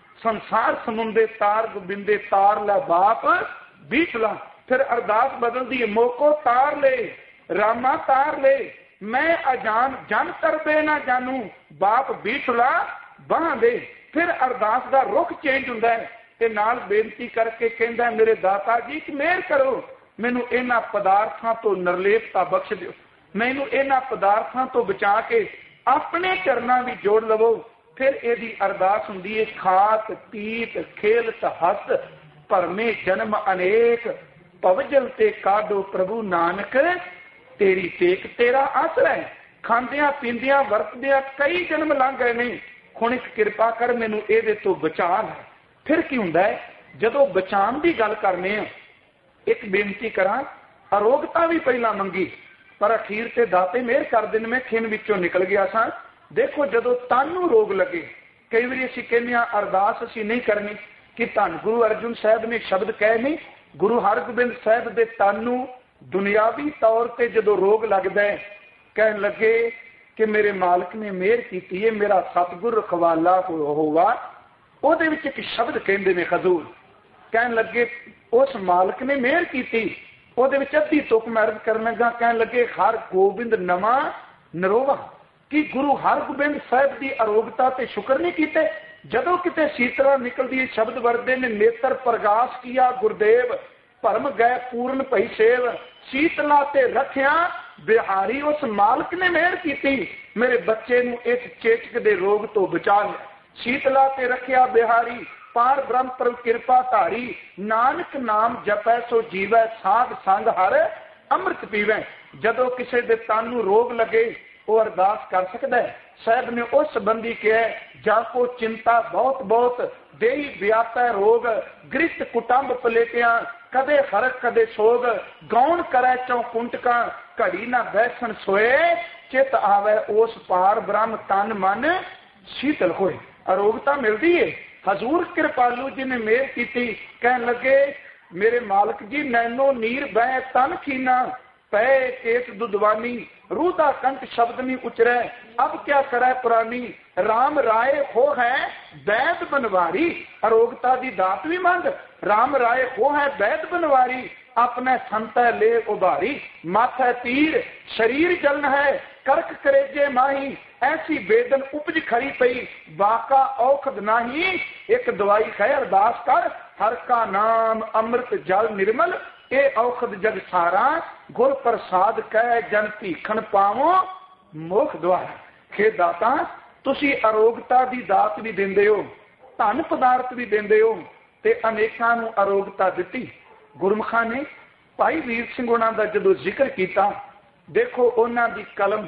संसार समुंदे तार गोबिंदे तार लै बाप बीठला। फिर अरदास बदलती है, मोको तार ले रामा तार ले, मैं अजान जन करबे ना जानू, बाप बीठला बाह दे। फिर अरदास का रुख चेंज हुंदा है ते नाल बेनती करके कहंदा मेरे दाता जी कि मेहर करो, मैनू इन्हां पदार्थां तो निर्लेपता बख्श दिओ, मैनू इन्हां पदार्थां तो बचा के अपने चरनां विच जोड़ लवो। फिर इहदी अरदास हुंदी है, खात पीत खेलत हस भरमे जन्म अनेक, भवजल ते काडो प्रभु नानक, तेरी टेक तेरा आसरा है। खांदियां पींदियां वरतदियां कई जन्म लंघ गए ने, हुण इक किरपा कर मैनू इहदे तो बचा ले। फिर की हुंदा है जदों बचाण दी गल करने आ, एक बेनती करां, अरोगता भी पहला मंगी पर अखीर ते दाते मेहर कर देन, मैं खिन विचों निकल गया सां। देखो जदों तन नूं रोग लगे, कई वारी असीं कहने आ अरदास असीं नहीं करनी कि धन गुरु अर्जुन साहब ने शब्द कहे नहीं, गुरु हरगोबिंद साहब दे तन नूं दुनियावी तौर पर जदों रोग लगता है, कह लगे कि मेरे मालिक ने मेहर की है, मेरा सतगुर रखवाला होगा। ਉਹਦੇ ਵਿੱਚ ਇੱਕ शब्द कहते हैं हजूर, कहन लगे उस मालिक ने मेहर की। ਉਹਦੇ ਵਿੱਚ अद्धी तुक मैरज करन लगा, कहन लगे हर गोबिंद नवा नरोवा, कि गुरु हरगोबिंद साहब की अरोगता ते शुक्र नहीं किते। जदों किते शीतला निकलती शब्द वरदे ने, नेत्र प्रगाश किया गुरदेव, भरम गए पूर्ण भई सेव, शीतला ते रखिया बिहारी। उस मालिक ने मेहर की, मेरे बच्चे नूं इस चेचक दे रोग तो बचा लिया। शीतला ते रखिया बिहारी, पार ब्रह्म पर कृपा धारी, नानक नाम जपै सो जीवै, साध संग हर अमृत पीवै। जदों किसी दे तन नूं रोग लगे वह अरदास कर सकता है। साहब ने उस संबंधी कहा, जाको चिंता बहुत बहुत देही व्यापै रोग, गृत कुटुंब पलेटिया, कदे हरक कदे सोग, गौण करै चौ कुंटका, घड़ी ना बैसन सोए, चित आवे उस पार ब्रह्म तन मन शीतल होए। अरोगता मिलती है। हजूर कृपालू जी ने मेहर की, कहन लगे मेरे मालिक जी नैनो नीर बह तन खीना, पै केस दुधवानी, रूह दा कंठ शब्द नहीं उचरै, अब क्या करे पुरानी, राम राय हो है वैद बनवारी। अरोगता दी दात भी मंग, राम राय हो है वैद बनवारी, अपने संतै ले उभारी, माथे तीर शरीर जलन है, करक करेजे माही, ऐसी बेदन उपज खरी पई, बाका औखद नाही, एक दवाई है अरदास कर, हर का नाम अमृत जल निर्मल, ए औखद जग सारा, गुर प्रसाद कह जन भीखण पावो मुख द्वारा। हे दाता तुसी अरोगता दी दात भी देंदे हो, धन पदार्थ भी देंदे हो, ते अनेकां नूं अरोगता दित्ती। गुरमुखां ने भाई वीर सिंह उन्हां दा जदों जिक्र कीता, देखो उन्हां दी कलम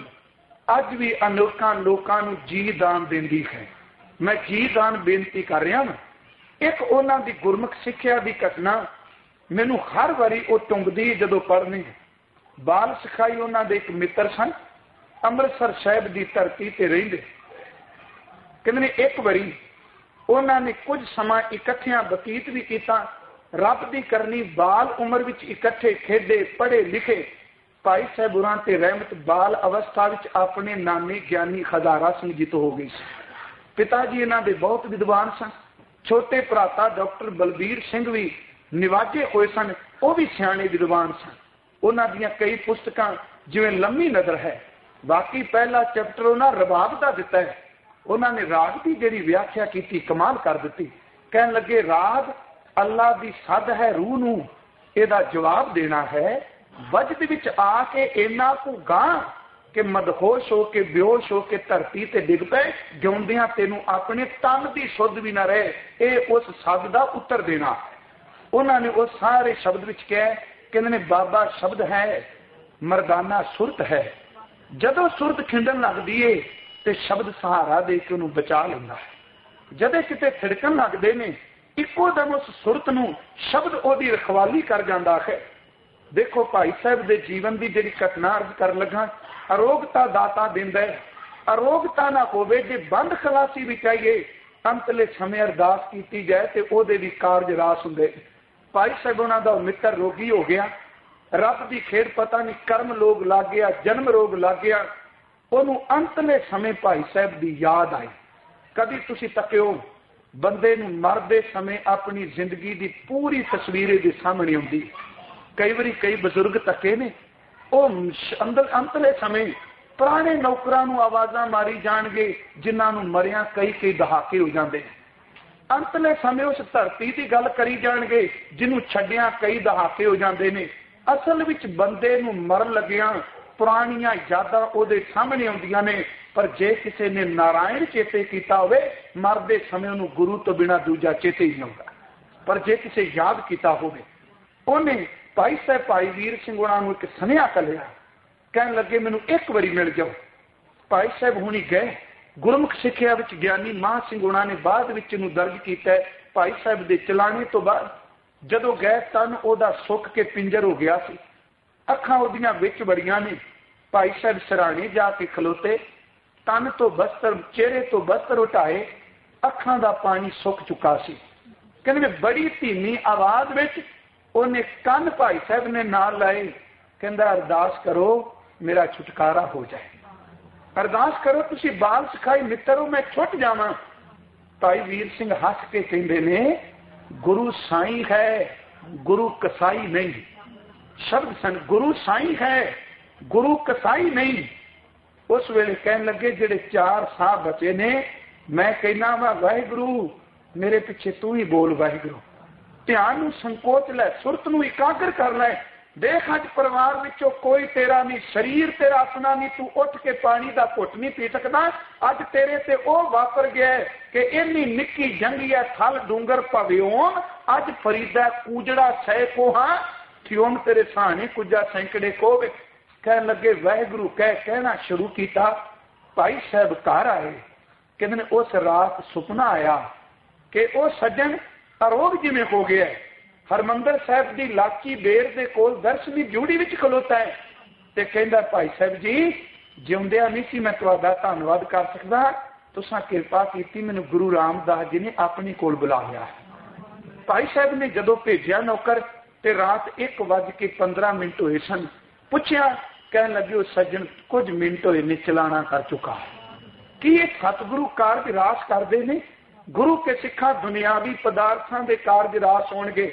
अज भी अनेकां लोकां नूं जी दान देंदी है। मैं जी दान बेनती कर रहा हां। एक उन्हां दी गुरमुख सिੱਖਿਆ दी घटना मैनू हर वारी वो टुंबदी जदों पढ़नी। बाल सिखाई उन्हां दे एक मित्र सन, अमृतसर साहिब की धरती ते रहिंदे। कहंदे एक वारी उन्हां ने कुछ समा इकट्ठियां बतीत भी कीता, रब दी करनी बाल उम्र विच इकट्ठे खेडे पढ़े लिखे। भाई साहब उरां ते रहमत बाल अवस्था विच अपने नाने ज्ञानी खजारा सिंह जी तो हो गई। पिता जी इन्हां दे बहुत विद्वान सन। छोटे भराता डॉक्टर बलबीर सिंह भी निवाजे हुए सन, वो भी सियाणे विद्वान सन। उन्हां दीयां कई पुस्तकां जिवें लम्मी नज़र है, बाकी पहला चैप्टर उन्हां रबाब दा दिता है, उन्होंने राग की जिहड़ी व्याख्या की कमाल कर दी। कहन लगे राग अल्लाह की सद है रूह नूं इहदा जवाब देना है। वजद विच आके इन्ना को गां कि मदहोश हो के बेहोश हो के धरती ते डिग पे जिउंदियां तेनू अपने तन की सुध भी ना रहे, ये उस सद का उत्तर देना। उन्होंने उस सारे शब्द विच कहा कि बाबा शब्द है मरदाना सुरत है। जदों सुरत खिंडन लगती है तो शब्द सहारा दे के उन्होंने बचा लेंदा है। जदे किते थिड़कन लगते ने इको दम उस सुरत नूं शब्द ओदी रखवाली कर जाता है। देखो भाई साहब दे जीवन की जिहड़ी घटना अर्ज कर लगा, अरोगता दाता दिंदा है। अरोगता ना होवे जे बंद खलासी भी चाहिए अंतले समय अरदास की जाए तो ओदे भी कारज रास हुंदे। भाई साहब उन्हां दा मित्र रोगी हो गया, रब की खेड़ पता नहीं कर्म रोग लग गया, जन्म रोग लग गया, उन्होंने अंतले समय भाई साहब की याद आई। कभी तुसी तकियो बंदे नूं मरदे समय अपनी जिंदगी की पूरी तस्वीर दे सामने आउंदी। कई बारी कई बजुर्ग तके ने अंतले समय पुराने नौकरां नूं आवाज़ां मारी जाणगे जिन्हां नूं मरिया कई कई दहाके हो जाते। अंतले समय उस धरती की गल करी जाणगे जिन्हों छड्डिया कई दहाके हो जाते हैं। असल विच बंदे नूं मरन लगिया पुरानियां यादां उहदे सामने आउंदियां ने, पर जे किसी ने नारायण चेते किया होवे मरदे समय उन्होंने गुरु तो बिना दूजा चेते ही नहीं आउंदा। पर जे किसी याद किया होवे उन्हें भाई साहब भाई वीर सिंह उन्हां नूं एक सुनेहा कलिया, कहन लगे मैनूं एक बारी मिल जाओ। भाई साहब हुणी गए गुरमुख सिक्ख्या विच ज्ञानी मां सिंह उन्हां ने बाद विच नूं दर्ज किया। भाई साहब दे चलाने तो बाद जदों गए तन ओदा सुक के पिंजर हो गया सी, अखां ओदियां विच बड़ियां ने। भाई साहब सराणे जाके खलोते, तन तो बस्तर चेहरे तो बस्तर उठाए, अखां दा पानी सुक चुका सी। कहने बड़ी धीमी आवाज विच उन्हें कन भाई साहब ने नाल लाए, कहंदा अरदास करो मेरा छुटकारा हो जाए, अरदास करो तुसी बाल सिखाई मित्रो मैं छुट जावां। भाई वीर सिंह हस के कहंदे ने गुरु साईं है गुरु कसाई नहीं। शब्द सन गुरु साईं है गुरु कसाई नहीं। उस वेले कहन लगे जेडे चार साह बचे ने मैं कहना वा वाहिगुरु मेरे पिछे तू ही बोल वाहिगुरु। ध्यान नूं संकोच लै, सुरत नूं एकाग्र कर लै। देख अज परिवार विचों कोई तेरा नहीं, शरीर तेरा अपना नहीं, तू उठ के पानी का घुट नहीं पी सकता। अज तेरे ते ओ वापर गया कि इन्नी निक्की जंगी है थल डूंगर भव्योम, अज फरीदा कूजड़ा सै कोहा थियोम तेरे सहाने कुजा सैकड़े कोवे। कह लगे वाहिगुरु कहना शुरू किया। भाई साहब घर आए, कहते उस रात सुपना आया कि वह सज्जन अरोग जिमें हो गया है, हरमंदर साहब की लाची बेर के कोल दर्शनी जूड़ी विच खलोता है। तो कहता भाई साहब जी जिउंदिया नहीं सी मैं तुहाडा धन्नवाद कर सकदा, तुसां किरपा की मैनूं गुरु रामदास जी ने अपने कोल बुला लिया। भाई साहब ने जदों भेजिया नौकर ते रात 1:15 होए सन, पुछया कहन लगे उस सज्जन कुछ मिनट होए ने चलाना कर चुका कि ये सतगुरु कारज रास करते ने। गुरु के सिखा दुनियावी पदार्थों के कारज रास होणगे,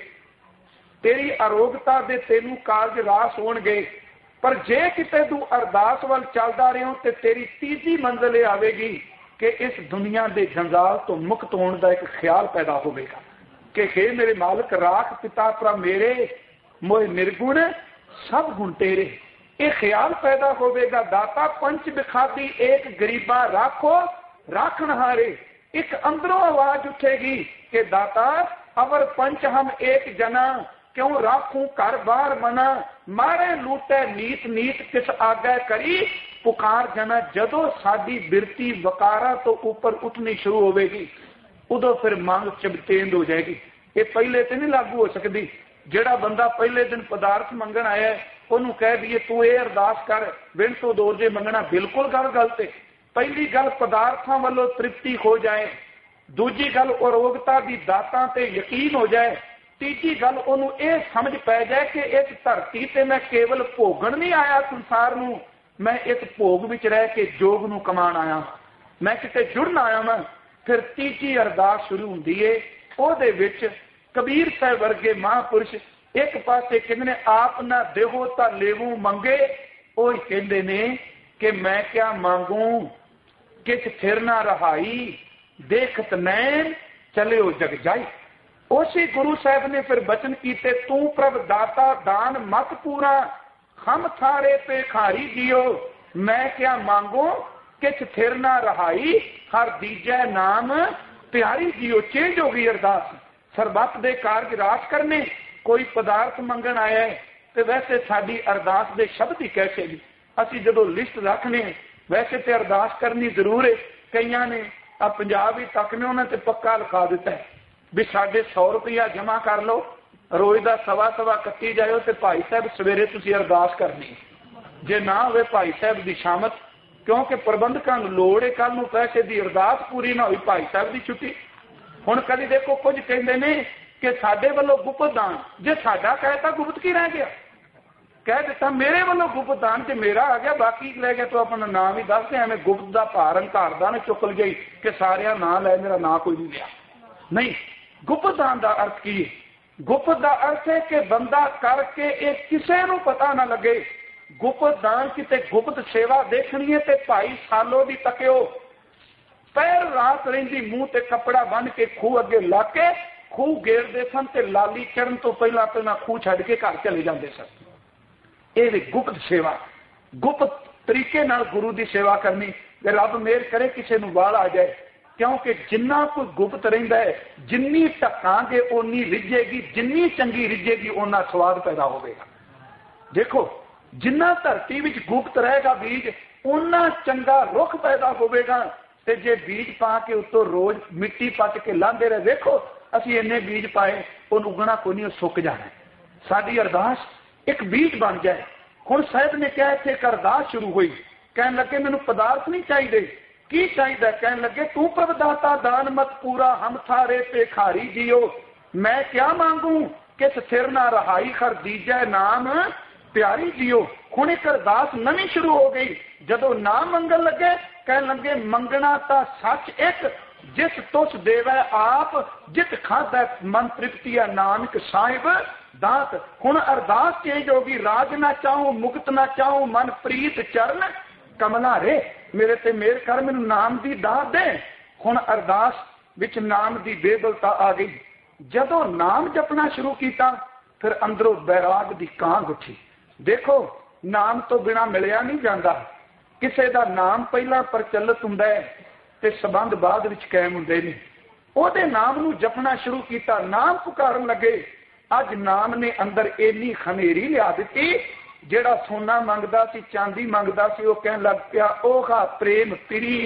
तेरी अरोगता दे तेनू कारज रास होणगे, पर जे किते तू अरदास वाल चलदा रहे ते तेरी तीजी मंजिल आवेगी कि इस दुनिया के जंजाल तो मुक्त होने का एक ख्याल पैदा होगा कि हे मेरे मालिक राख पिता प्रा मेरे मोह निर्गुण सब गुण तेरे। ये ख्याल पैदा होगा दाता पंच बिखादी एक गरीबा राखो राखन हारे। एक अंदरों आवाज उठेगी कि दाता अवर पंच हम एक जना क्यों राखूं घर बार मना, मारे लूटे नीत नीत किस आगे करी पुकार जना। जदों साडी बिरती वकारा तो ऊपर उठनी शुरू होगी उदों फिर मांग चबतेंद हो जाएगी। ये पहले तो नहीं लागू हो सकती। जेड़ा बंदा पहले दिन पदार्थ मंगण आया उन्होंने कह दिए तू ये अरदास कर बिन तो दोजे मंगना, बिल्कुल गलत है। पहली गल पदार्थों वालों तृप्ति हो जाए, दूजी गल अरोगता की दातां ते यकीन हो जाए, तीजी गल उन्होंने ये समझ पै जाए कि इस धरती से मैं केवल भोगण नहीं आया संसार नूं, मैं इस भोग विच रह के जोग नूं कमान आया, मैं किते जुड़न आया मैं। फिर तीजी अरदास शुरू हुंदी है। उहदे विच कबीर साहब वर्गे महापुरुष एक पासे कहते आप ना देहो ता लेवू मंगे, वो कहते ने कि मैं क्या मांगू किछ फिर ना रहाई, देखत नैन चले जग जाई। उसी गुरु साहब ने फिर बचन कीते, तू प्रभ दाता दान मत पूरा, हम थारे पे खारी जियो, मैं क्या मांगो किछ फिर ना रहाई, हर दीजै नाम प्यारी जियो। चेंज हो गई अरदास। सरबत दे कारज रास करने, कोई पदार्थ मंगण आया है तो वैसे साडी अरदास दे शब्द ही कैसे जी, असी जो लिस्ट रखने वैसे तो अरदास करनी जरूर है। कईयां ने आ पंजाब ही तक ने उन्होंने पक्का लिखा दिता है भी साढ़े 100 रुपया जमा कर लो, रोज का सवा सवा कट्टी जाओ तो भाई साहब सवेरे तुसी अरदास करनी, जे ना हो भाई साहब की शामत, क्योंकि प्रबंधकों को लोड़ है कल पैसे की अरदास पूरी ना हुई भाई साहब की छुट्टी। हुण कभी देखो कुछ कहते ने कि साडे वालों गुप्त दान, जे साडा कहता गुप्त की रह गया, कह दिता मेरे वालों गुप्त दान जे मेरा आ गया बाकी ले गया तो अपना नाम ही दस दे, एवं गुप्त का भार हंकारदा ने चुक गई कि सारिया ना लै मेरा ना कोई नहीं लिया। नहीं, गुप्त दान का अर्थ की है? गुप्त का अर्थ है कि बंदा करके एक किसी को पता ना लगे। गुप्त दान किते गुप्त सेवा देखनी है तो भाई सालो भी तकियो, पैर रात रही मूँह ते कपड़ा बन के खूह अगे ला के खूह गेरते सन ते लाली चढ़न तो पहला पहला खूह छड़ के घर चले जाते सन। ये गुप्त सेवा, गुप्त तरीके नाल गुरु की सेवा करनी। रब मेहर करे किसी को वाल आ जाए, क्योंकि जिन्ना कोई गुप्त रहिंदा है जिन्नी ढकांगे उन्नी रिझेगी, जिन्नी चंगी रिझेगी उन्ना स्वाद पैदा होगा। देखो जिन्ना धरती विच गुप्त रहेगा बीज उन्ना चंगा रुख पैदा होगा, ते जे बीज पा के उत्तों रोज मिट्टी पट के लांदे रहे, देखो असी इन्ने बीज पाए उन उगना कोई नहीं, सुक जाना। साडी अरदास एक बीज बन जाए। हुण साहिब ने कहा इत्थे एक अरदास शुरू हुई, कहन लगे मैनूं पदार्थ नहीं चाहिए, की चाहिए? कहन लगे तू प्रभदाता दान मत पूरा, हम थारे पे खारी जियो, मैं क्या मांगू किस सिर ना रहाई, खर दीजै नाम प्यारी जियो। हुण एक अरदास नवी शुरू हो गई। जदों नाम मंगन लगे कहन लगे मंगना ता सच एक, जिस तुस देवै आप, जित खादा मन तृप्तिया नानक साहिब दात। हुण अरदास चेंज होगी, राज ना चाहूं मुक्त ना चाहूं, मन प्रीत चरण कमला रे, मेरे ते मेर कर मैनूं नाम दी दात दे। हुण अरदास विच नाम दी बेबलता आ गई। जदों नाम जपना शुरू किया फिर अंदरों बैराग दी कांग उठी। देखो नाम तो बिना मिलिया नहीं जाता, किसी का नाम पहला प्रचलित हुंदा है ते संबंध बाद विच कायम हुंदे ने। ओहदे नाम नूं जपना शुरू किया, नाम पुकारन लगे। अज नाम ने अंदर इन्नी खनेरी लिया दी, जेड़ा सोना मंगदा सी चांदी मंगदा सी वो कहन लग पिया ओहा प्रेम पिरी,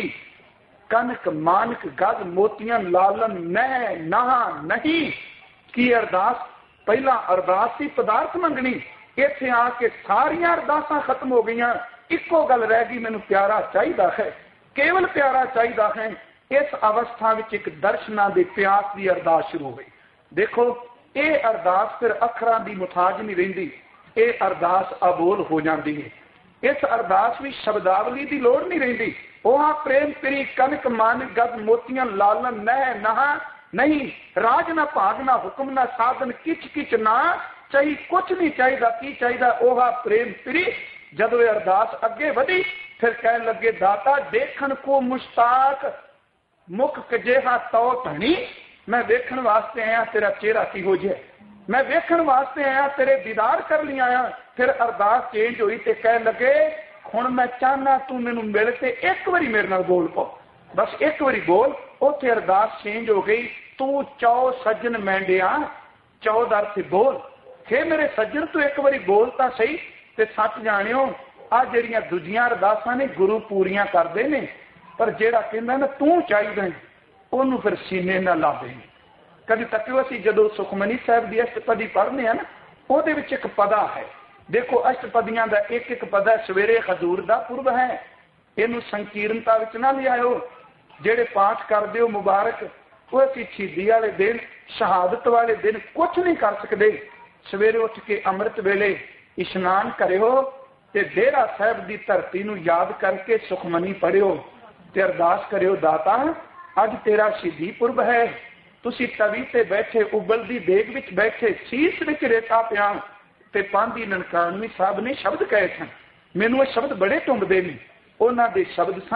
कनक मानक गज मोतियां लालन नह नहा नहीं। की अरदास पहला अरदास सी पदार्थ मंगनी, इत्थे आके सारियां अरदासां खत्म हो गई, इको गल रह गई मैनूं प्यारा चाहिदा है, केवल प्यारा चाहिदा है। इस अवस्था विच एक दर्शनां दे प्यास की अरदास शुरू हुई। देखो ये अरदास फिर अखरां की मुथाज नहीं रहिंदी, ये अरदास अबोल हो जाती है। इस अरदास में शब्दावली की लोड़ नहीं रहिंदी। ओहा प्रेम प्री कनक मान गद मोतियां लालन नह नहा नहीं, राज ना भाग ना हुक्म ना साधन किच किच ना चाहिए, कुछ नहीं चाहिए। की चाहिए? ओहा प्रेम प्री। जदों ये अरदास अगे वधी फिर कह लगे दाता देखन को मुश्ताक, मुख कजेहा तो धनी, मैं देखण वास्ते आया तेरा चेहरा किहो जिहा, मैं देखण वास्ते आया तेरे दीदार कर लिया आया। फिर अरदास चेंज हुई ते कह लगे हुण मैं चाहना तू मैनूं मिल ते एक बारी मेरे नाल बोल पो, बस एक बारी बोल। उत्थे अरदास चेंज हो गई, तू चौ सज्जन मैंडिया चौदर से बोल। हे मेरे सज्जन तू एक बारी बोल तां सही। ते सच जाणियो आ जिहड़ियां दूजियां अरदासां ने गुरु पूरियां करदे ने, पर जिहड़ा कहंदा ना तू चाहीदा ਉਹਨੂੰ फिर सीने ना ला देंगे। कभी तकियो असीं जदों सुखमनी साहिब की अष्टपदी पढ़ने हैं ना, ਉਹਦੇ ਵਿੱਚ एक पदा है। देखो अष्टपदियां का एक एक पदा सवेरे हजूर का पुरब है, इनू संकीर्णता विच ना लियाओ। जेड़े पाठ करदे हो मुबारक, वो असीं शहीदी वाले दिन शहादत वाले दिन कुछ नहीं कर सकते। सवेरे उठ के अमृत वेले इशनान करियो ते डेरा साहिब की धरती नूं याद करके सुखमनी पढ़ियो ते अरदास करियो दाता अज तेरा शहीदी पुरब है, तुसी तवी ते बैठे उबलदी देग विच बैठे शीस विच रेता पिया ते पांदी ननकानवी साहब ने शब्द कहे सन। मैनूं ये शब्द बड़े टुंबदे ने। उन्हां दे शब्द सन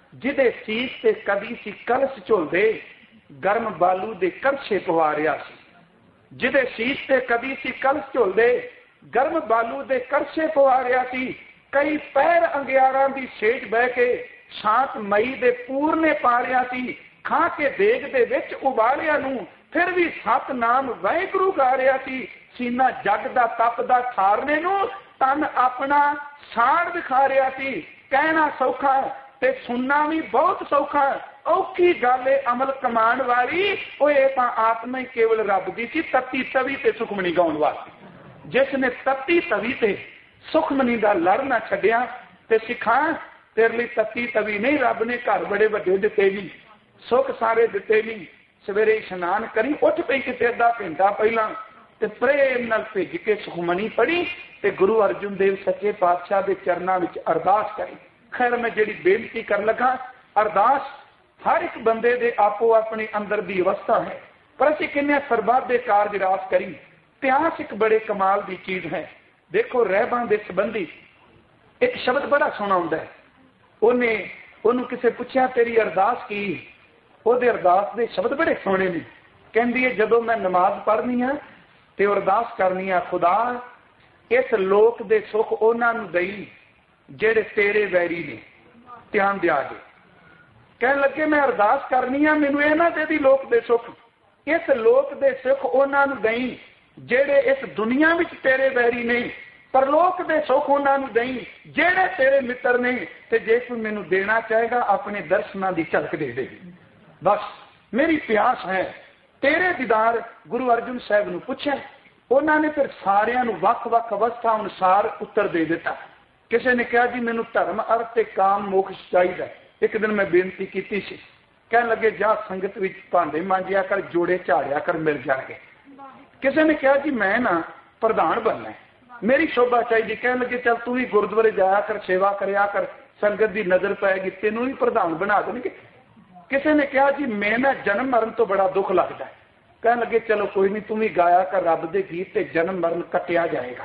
ਜਿਹਦੇ ਸੀਸ ਤੇ ਕਦੀ ਸੀ ਕਲਸ ਝੁਲਦੇ ਗਰਮ ਬਾਲੂ ਦੇ ਕਰਛੇ ਪਵਾ ਰਿਹਾ ਸੀ। ਜਿਹਦੇ ਸੀਸ ਤੇ ਕਦੀ ਸੀ ਕਲਸ ਝੁਲਦੇ ਗਰਮ ਬਾਲੂ ਦੇ ਕਰਛੇ ਪਵਾ ਰਿਹਾ ਸੀ। ਕਈ ਪੈਰ ਅੰਗਿਆਰਾਂ ਦੀ ਸੇਜ ਬਹਿ ਕੇ ਸ਼ਾਂਤ ਮਈ ਦੇ ਪੂਰਨੇ ਪਾ ਰਿਹਾ ਸੀ। ਖਾ ਕੇ ਦੇਗ ਦੇ ਵਿੱਚ ਉਬਾਲਿਆ ਨੂੰ ਫਿਰ ਵੀ ਸਤਨਾਮ ਵਾਹਿਗੁਰੂ ਗਾ ਰਿਹਾ ਸੀ। ਸੀਨਾ ਜੱਗ ਦਾ ਤਪਦਾ ਠਾਰਨੇ ਨੂੰ ਤਨ ਆਪਣਾ ਸਾੜ ਦਿਖਾ ਰਿਹਾ ਸੀ। ਕਹਿਣਾ ਸੌਖਾ ਤੇ ਸੁਣਨਾ ਵੀ ਬਹੁਤ ਸੌਖਾ, ਔਖੀ ਗੱਲ ਏ ਅਮਲ ਕਮਾਉਣ ਵਾਲੀ। ਉਹ ਇਹ ਤਾਂ ਆਤਮਾ ਹੀ ਕੇਵਲ ਰੱਬ ਦੀ ਸੀ, ਤੱਤੀ ਤਵੀ ਤੇ ਸੁਖਮਣੀ ਗਾਉਣ ਵਾਸਤੇ। ਜਿਸ ਨੇ ਤੱਤੀ ਤਵੀ ਤੇ ਸੁਖਮਣੀ ਦਾ ਲੜ ਨਾ ਛੱਡਿਆ ਤੇ ਸਿੱਖਾਂ ਤੇਰੇ ਲਈ ਤੱਤੀ ਤਵੀ ਨਹੀਂ, ਰੱਬ ਨੇ ਘਰ ਬੜੇ ਵੱਡੇ ਦਿੱਤੇ ਵੀ, ਸੁੱਖ ਸਾਰੇ ਦਿੱਤੇ ਵੀ। ਸਵੇਰੇ ਇਸ਼ਨਾਨ ਕਰੀ, ਉੱਠ ਪਈ ਕਿਤੇ ਅੱਧਾ ਘੰਟਾ ਪਹਿਲਾਂ ਤੇ ਪ੍ਰੇਮ ਨਾਲ ਭਿੱਜ ਕੇ ਸੁਖਮਣੀ ਪੜ੍ਹੀ ਤੇ ਗੁਰੂ ਅਰਜਨ ਦੇਵ ਸੱਚੇ ਪਾਤਸ਼ਾਹ ਦੇ ਚਰਨਾਂ ਵਿੱਚ ਅਰਦਾਸ ਕਰੀ। ਖੈਰ ਮੈਂ ਜਿਹੜੀ ਬੇਨਤੀ ਕਰਨ ਲੱਗਾ, ਅਰਦਾਸ ਹਰ ਇੱਕ ਬੰਦੇ ਦੇ ਆਪੋ ਆਪਣੇ ਅੰਦਰ ਦੀ ਅਵਸਥਾ ਹੈ, ਪਰ ਅਸੀਂ ਕਿੰਨੇ ਸਰਬੱਤ ਦੇ ਕਾਰਜ ਰਾਸ ਕਰੀ। ਇਤਿਹਾਸ ਇੱਕ ਬੜੇ ਕਮਾਲ ਦੀ ਚੀਜ਼ ਹੈ। ਦੇਖੋ ਰਹਿਬਾਂ ਦੇ ਸੰਬੰਧੀ ਇੱਕ ਸ਼ਬਦ ਬੜਾ ਸੋਹਣਾ ਹੁੰਦਾ ਹੈ। ਉਹਨੂੰ ਕਿਸੇ ਪੁੱਛਿਆ ਤੇਰੀ ਅਰਦਾਸ ਕੀ? ਉਹਦੇ ਅਰਦਾਸ ਦੇ ਸ਼ਬਦ ਬੜੇ ਸੋਹਣੇ ਨੇ। ਕਹਿੰਦੀ ਹੈ ਜਦੋਂ ਮੈਂ ਨਮਾਜ਼ ਪੜ੍ਹਨੀ ਆ ਤੇ ਅਰਦਾਸ ਕਰਨੀ ਆ, ਖੁਦਾ ਇਸ ਲੋਕ ਦੇ ਸੁੱਖ ਉਹਨਾਂ ਨੂੰ ਦੇਈ ਜਿਹੜੇ ਤੇਰੇ ਵੈਰੀ ਨੇ। ਧਿਆਨ ਦਿਆ ਜੇ, ਕਹਿਣ ਲੱਗੇ ਮੈਂ ਅਰਦਾਸ ਕਰਨੀ ਆ, ਮੈਨੂੰ ਇਹ ਨਾ ਦੇ ਲੋਕ ਦੇ ਸੁੱਖ, ਇਸ ਲੋਕ ਦੇ ਸੁੱਖ ਉਹਨਾਂ ਨੂੰ ਦੇਈ ਜਿਹੜੇ ਇਸ ਦੁਨੀਆ ਵਿੱਚ ਤੇਰੇ ਵੈਰੀ ਨੇ, ਪਰ ਲੋਕ ਦੇ ਸੁੱਖ ਉਹਨਾਂ ਨੂੰ ਦੇਈ ਜਿਹੜੇ ਤੇਰੇ ਮਿੱਤਰ ਨੇ। ਤੇ ਜੇ ਕੋਈ ਮੈਨੂੰ ਦੇਣਾ ਚਾਹੇਗਾ ਆਪਣੇ ਦਰਸ਼ਨਾਂ ਦੀ ਝਲਕ ਦੇ ਦੇ। ਬਸ ਮੇਰੀ ਪਿਆਸ ਹੈ ਤੇਰੇ ਦੀਦਾਰ। ਗੁਰੂ ਅਰਜਨ ਸਾਹਿਬ ਨੂੰ ਪੁੱਛਿਆ, ਉਹਨਾਂ ਨੇ ਫਿਰ ਸਾਰਿਆਂ ਨੂੰ ਵੱਖ-ਵੱਖ ਅਵਸਥਾ ਅਨੁਸਾਰ ਉੱਤਰ ਦੇ ਦਿੱਤਾ। ਕਿਸੇ ਨੇ ਕਿਹਾ ਜੀ ਮੈਨੂੰ ਧਰਮ, ਅਰਥ ਤੇ ਕਾਮ ਮੋਕਸ਼ ਚਾਹੀਦਾ। ਇੱਕ ਦਿਨ ਮੈਂ ਬੇਨਤੀ ਕੀਤੀ ਸੀ, ਕਹਿਣ ਲੱਗੇ ਜਾ ਸੰਗਤ ਵਿੱਚ ਭਾਂਡੇ ਮਾਂਜਿਆ ਕਰ, ਜੋੜੇ ਝਾੜਿਆ ਕਰ, ਮਿਲ ਜਾਣਗੇ। ਕਿਸੇ ਨੇ ਕਿਹਾ ਜੀ ਮੈਂ ਨਾ ਪ੍ਰਧਾਨ ਬਣਨਾ, ਮੇਰੀ ਸ਼ੋਭਾ ਚਾਹੀਦੀ। ਕਹਿਣ ਲੱਗੇ ਚੱਲ ਤੂੰ ਵੀ ਗੁਰਦੁਆਰੇ ਜਾਇਆ ਕਰ, ਸੇਵਾ ਕਰਿਆ ਕਰ, ਸੰਗਤ ਦੀ ਨਜ਼ਰ ਪਏਗੀ, ਤੈਨੂੰ ਵੀ ਪ੍ਰਧਾਨ ਬਣਾ ਦੇਣਗੇ। ਕਿਸੇ ਨੇ ਕਿਹਾ ਜੀ ਮੈਂ ਨਾ ਜਨਮ ਮਰਨ ਤੋਂ ਬੜਾ ਦੁੱਖ ਲੱਗਦਾ। ਕਹਿਣ ਲੱਗੇ ਚਲੋ ਕੋਈ ਨਹੀਂ, ਤੂੰ ਵੀ ਗਾਇਆ ਕਰ ਰੱਬ ਦੇ ਗੀਤ ਤੇ ਜਨਮ ਮਰਨ ਕੱਟਿਆ ਜਾਏਗਾ।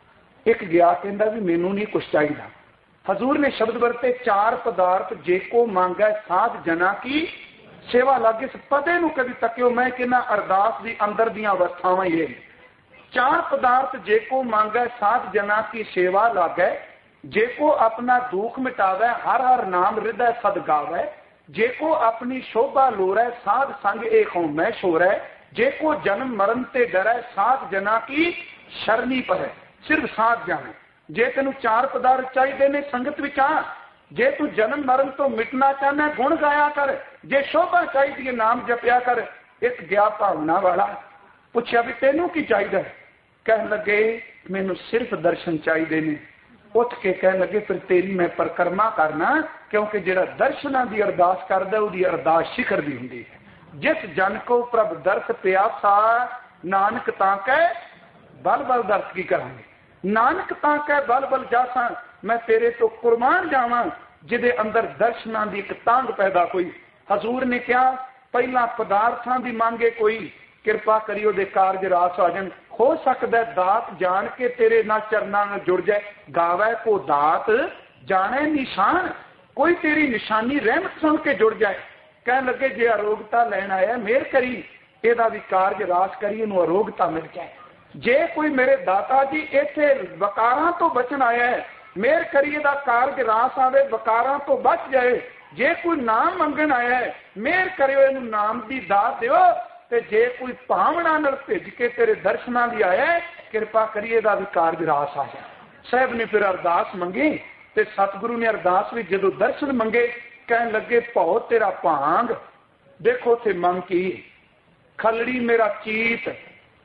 ਇੱਕ ਗਿਆ ਕਹਿੰਦਾ ਵੀ ਮੈਨੂੰ ਨਹੀਂ ਕੁਛ ਚਾਹੀਦਾ। ਹਜ਼ੂਰ ਨੇ ਸ਼ਬਦ ਵਰਤੇ ਚਾਰ ਪਦਾਰਥ ਜੇ ਕੋ ਮੰਗੈ ਸਾਧ ਜਨਾ ਕੀ ਸੇਵਾ ਲੱਗੇ। ਇਸ ਪਤੇ ਨੂੰ ਕਦੀ ਤੱਕਿਓ, ਮੈਂ ਕਹਿੰਦਾ ਅਰਦਾਸ ਦੀ ਅੰਦਰ ਦੀਆਂ ਅਵਸਥਾਵਾਂ ਹੀ ਇਹ। ਚਾਰ ਪਦਾਰਥ ਜੇ ਕੋ ਮੰਗੈ ਸਾਧ ਜਨਾ ਕੀ ਸੇਵਾ ਲਾਗੈ, ਜੇ ਕੋ ਆਪਣਾ ਦੁੱਖ ਮਿਟਾਵੈ ਹਰ ਹਰ ਨਾਮ ਹਿਰਦੈ ਸਦ ਗਾਵੈ, ਜੇ ਕੋ ਆਪਣੀ ਸ਼ੋਭਾ ਲੋਰੈ ਸਾਧ ਸੰਗ ਏ ਕੌਮੈ ਸ਼ੋਰੈ, ਜੇ ਕੋ ਜਨਮ ਮਰਨ ਤੇ ਡਰੈ ਸਾਧ ਜਨਾ ਕੀ ਸ਼ਰਨੀ ਪਰੈ। ਸਿਰਫ ਸਾਧ ਜਾਣੇ। ਜੇ ਤੈਨੂੰ ਚਾਰ ਪਦਾਰਥ ਚਾਹੀਦੇ ਨੇ ਸੰਗਤ ਵਿੱਚ ਆ, ਜੇ ਤੂੰ ਜਨਮ ਮਰਨ ਤੋਂ ਮਿਟਣਾ ਚਾਹਨਾ ਗੁਣ ਗਾਇਆ ਕਰ, ਜੇ ਸ਼ੋਭਾ ਚਾਹੀਦੀ ਹੈ ਨਾਮ ਜਪਿਆ ਕਰ। ਇੱਕ ਗਿਆ ਭਾਵਨਾ ਵਾਲਾ, ਪੁੱਛਿਆ ਵੀ ਤੈਨੂੰ ਕੀ ਚਾਹੀਦਾ? ਕਹਿਣ ਲੱਗੇ ਮੈਨੂੰ ਸਿਰਫ ਦਰਸ਼ਨ ਚਾਹੀਦੇ ਨੇ। ਉੱਠ ਕੇ ਕਹਿਣ ਲੱਗੇ ਫਿਰ ਤੇਰੀ ਮੈਂ ਪਰਿਕਰਮਾ ਕਰਨਾ, ਕਿਉਂਕਿ ਜਿਹੜਾ ਦਰਸ਼ਨਾਂ ਦੀ ਅਰਦਾਸ ਕਰਦਾ ਉਹਦੀ ਅਰਦਾਸ ਸਿਖਰ ਦੀ ਹੁੰਦੀ ਹੈ। ਜਿਸ ਜਨ ਕੋ ਪ੍ਰਭ ਦਰਸ ਪਿਆਸਾ ਨਾਨਕ ਤਾਂ ਕਹਿ ਬਲ ਬਲ ਦਰਸ ਕੀ ਕਰਾਂਗੇ। ਨਾਨਕ ਤਾਂ ਕਹਿ ਬਲ ਬਲ ਜਾਸਾਂ, ਮੈਂ ਤੇਰੇ ਤੋਂ ਕੁਰਬਾਨ ਜਾਵਾਂ ਜਿਹਦੇ ਅੰਦਰ ਦਰਸ਼ਨਾਂ ਦੀ ਇੱਕ ਤਾਂਘ ਪੈਦਾ ਹੋਈ। ਹਜ਼ੂਰ ਨੇ ਕਿਹਾ ਪਹਿਲਾਂ ਪਦਾਰਥਾਂ ਦੀ ਮੰਗੇ ਕੋਈ, ਕਿਰਪਾ ਕਰੀ ਉਹਦੇ ਕਾਰਜ ਰਾਸ ਆ ਜਾਣ। ਹੋ ਸਕਦਾ ਦਾਤ ਜਾਣ ਕੇ ਤੇਰੇ ਨਾਲ ਚਰਨਾਂ ਨਾਲ ਜੁੜ ਜਾਏ। ਗਾਵੈ ਕੋ ਦਾਤ ਜਾਣੇ ਨਿਸ਼ਾਨ, ਕੋਈ ਤੇਰੀ ਨਿਸ਼ਾਨੀ ਰਹਿਮਤ ਸੁਣ ਕੇ ਜੁੜ ਜਾਏ। ਕਹਿਣ ਲੱਗੇ ਜੇ ਅਰੋਗਤਾ ਲੈਣ ਆਇਆ ਮਿਹਰ ਕਰੀ, ਇਹਦਾ ਵੀ ਕਾਰਜ ਰਾਸ ਕਰੀ, ਇਹਨੂੰ ਅਰੋਗਤਾ ਮਿਲ ਜਾਏ। ਜੇ ਕੋਈ ਮੇਰੇ ਦਾਤਾ ਜੀ ਇੱਥੇ ਵਕਾਰਾਂ ਤੋਂ ਬਚਣ ਆਇਆ ਹੈ, ਮਿਹਰ ਕਰੀ ਇਹਦਾ ਕਾਰਜ ਰਾਸ ਆਵੇ, ਵਕਾਰਾਂ ਤੋਂ ਬਚ ਜਾਏ। ਜੇ ਕੋਈ ਨਾਮ ਮੰਗਣ ਆਇਆ ਹੈ, ਮਿਹਰ ਕਰਿਓ ਇਹਨੂੰ ਨਾਮ ਦੀ ਦਾਤ ਦਿਓ। ਤੇ ਜੇ ਕੋਈ ਭਾਵਨਾ ਨਾਲ ਭਿੱਜ ਕੇ ਤੇਰੇ ਦਰਸ਼ਨਾਂ ਲਈ ਆਇਆ, ਕਿਰਪਾ ਕਰੀਏ ਦਾ ਵੀ ਕਾਰਜ ਰਾਸ ਆ ਜਾਏ। ਸਾਹਿਬ ਨੇ ਫਿਰ ਅਰਦਾਸ ਮੰਗੀ ਤੇ ਸਤਿਗੁਰੂ ਨੇ ਅਰਦਾਸ ਵਿੱਚ ਜਦੋਂ ਦਰਸ਼ਨ ਮੰਗੇ, ਕਹਿਣ ਲੱਗੇ ਭਉ ਤੇਰਾ ਭਾਂਗ। ਦੇਖੋ ਉੱਥੇ ਮੰਗ ਕੀ, ਖਲੜੀ ਮੇਰਾ ਚੀਤ,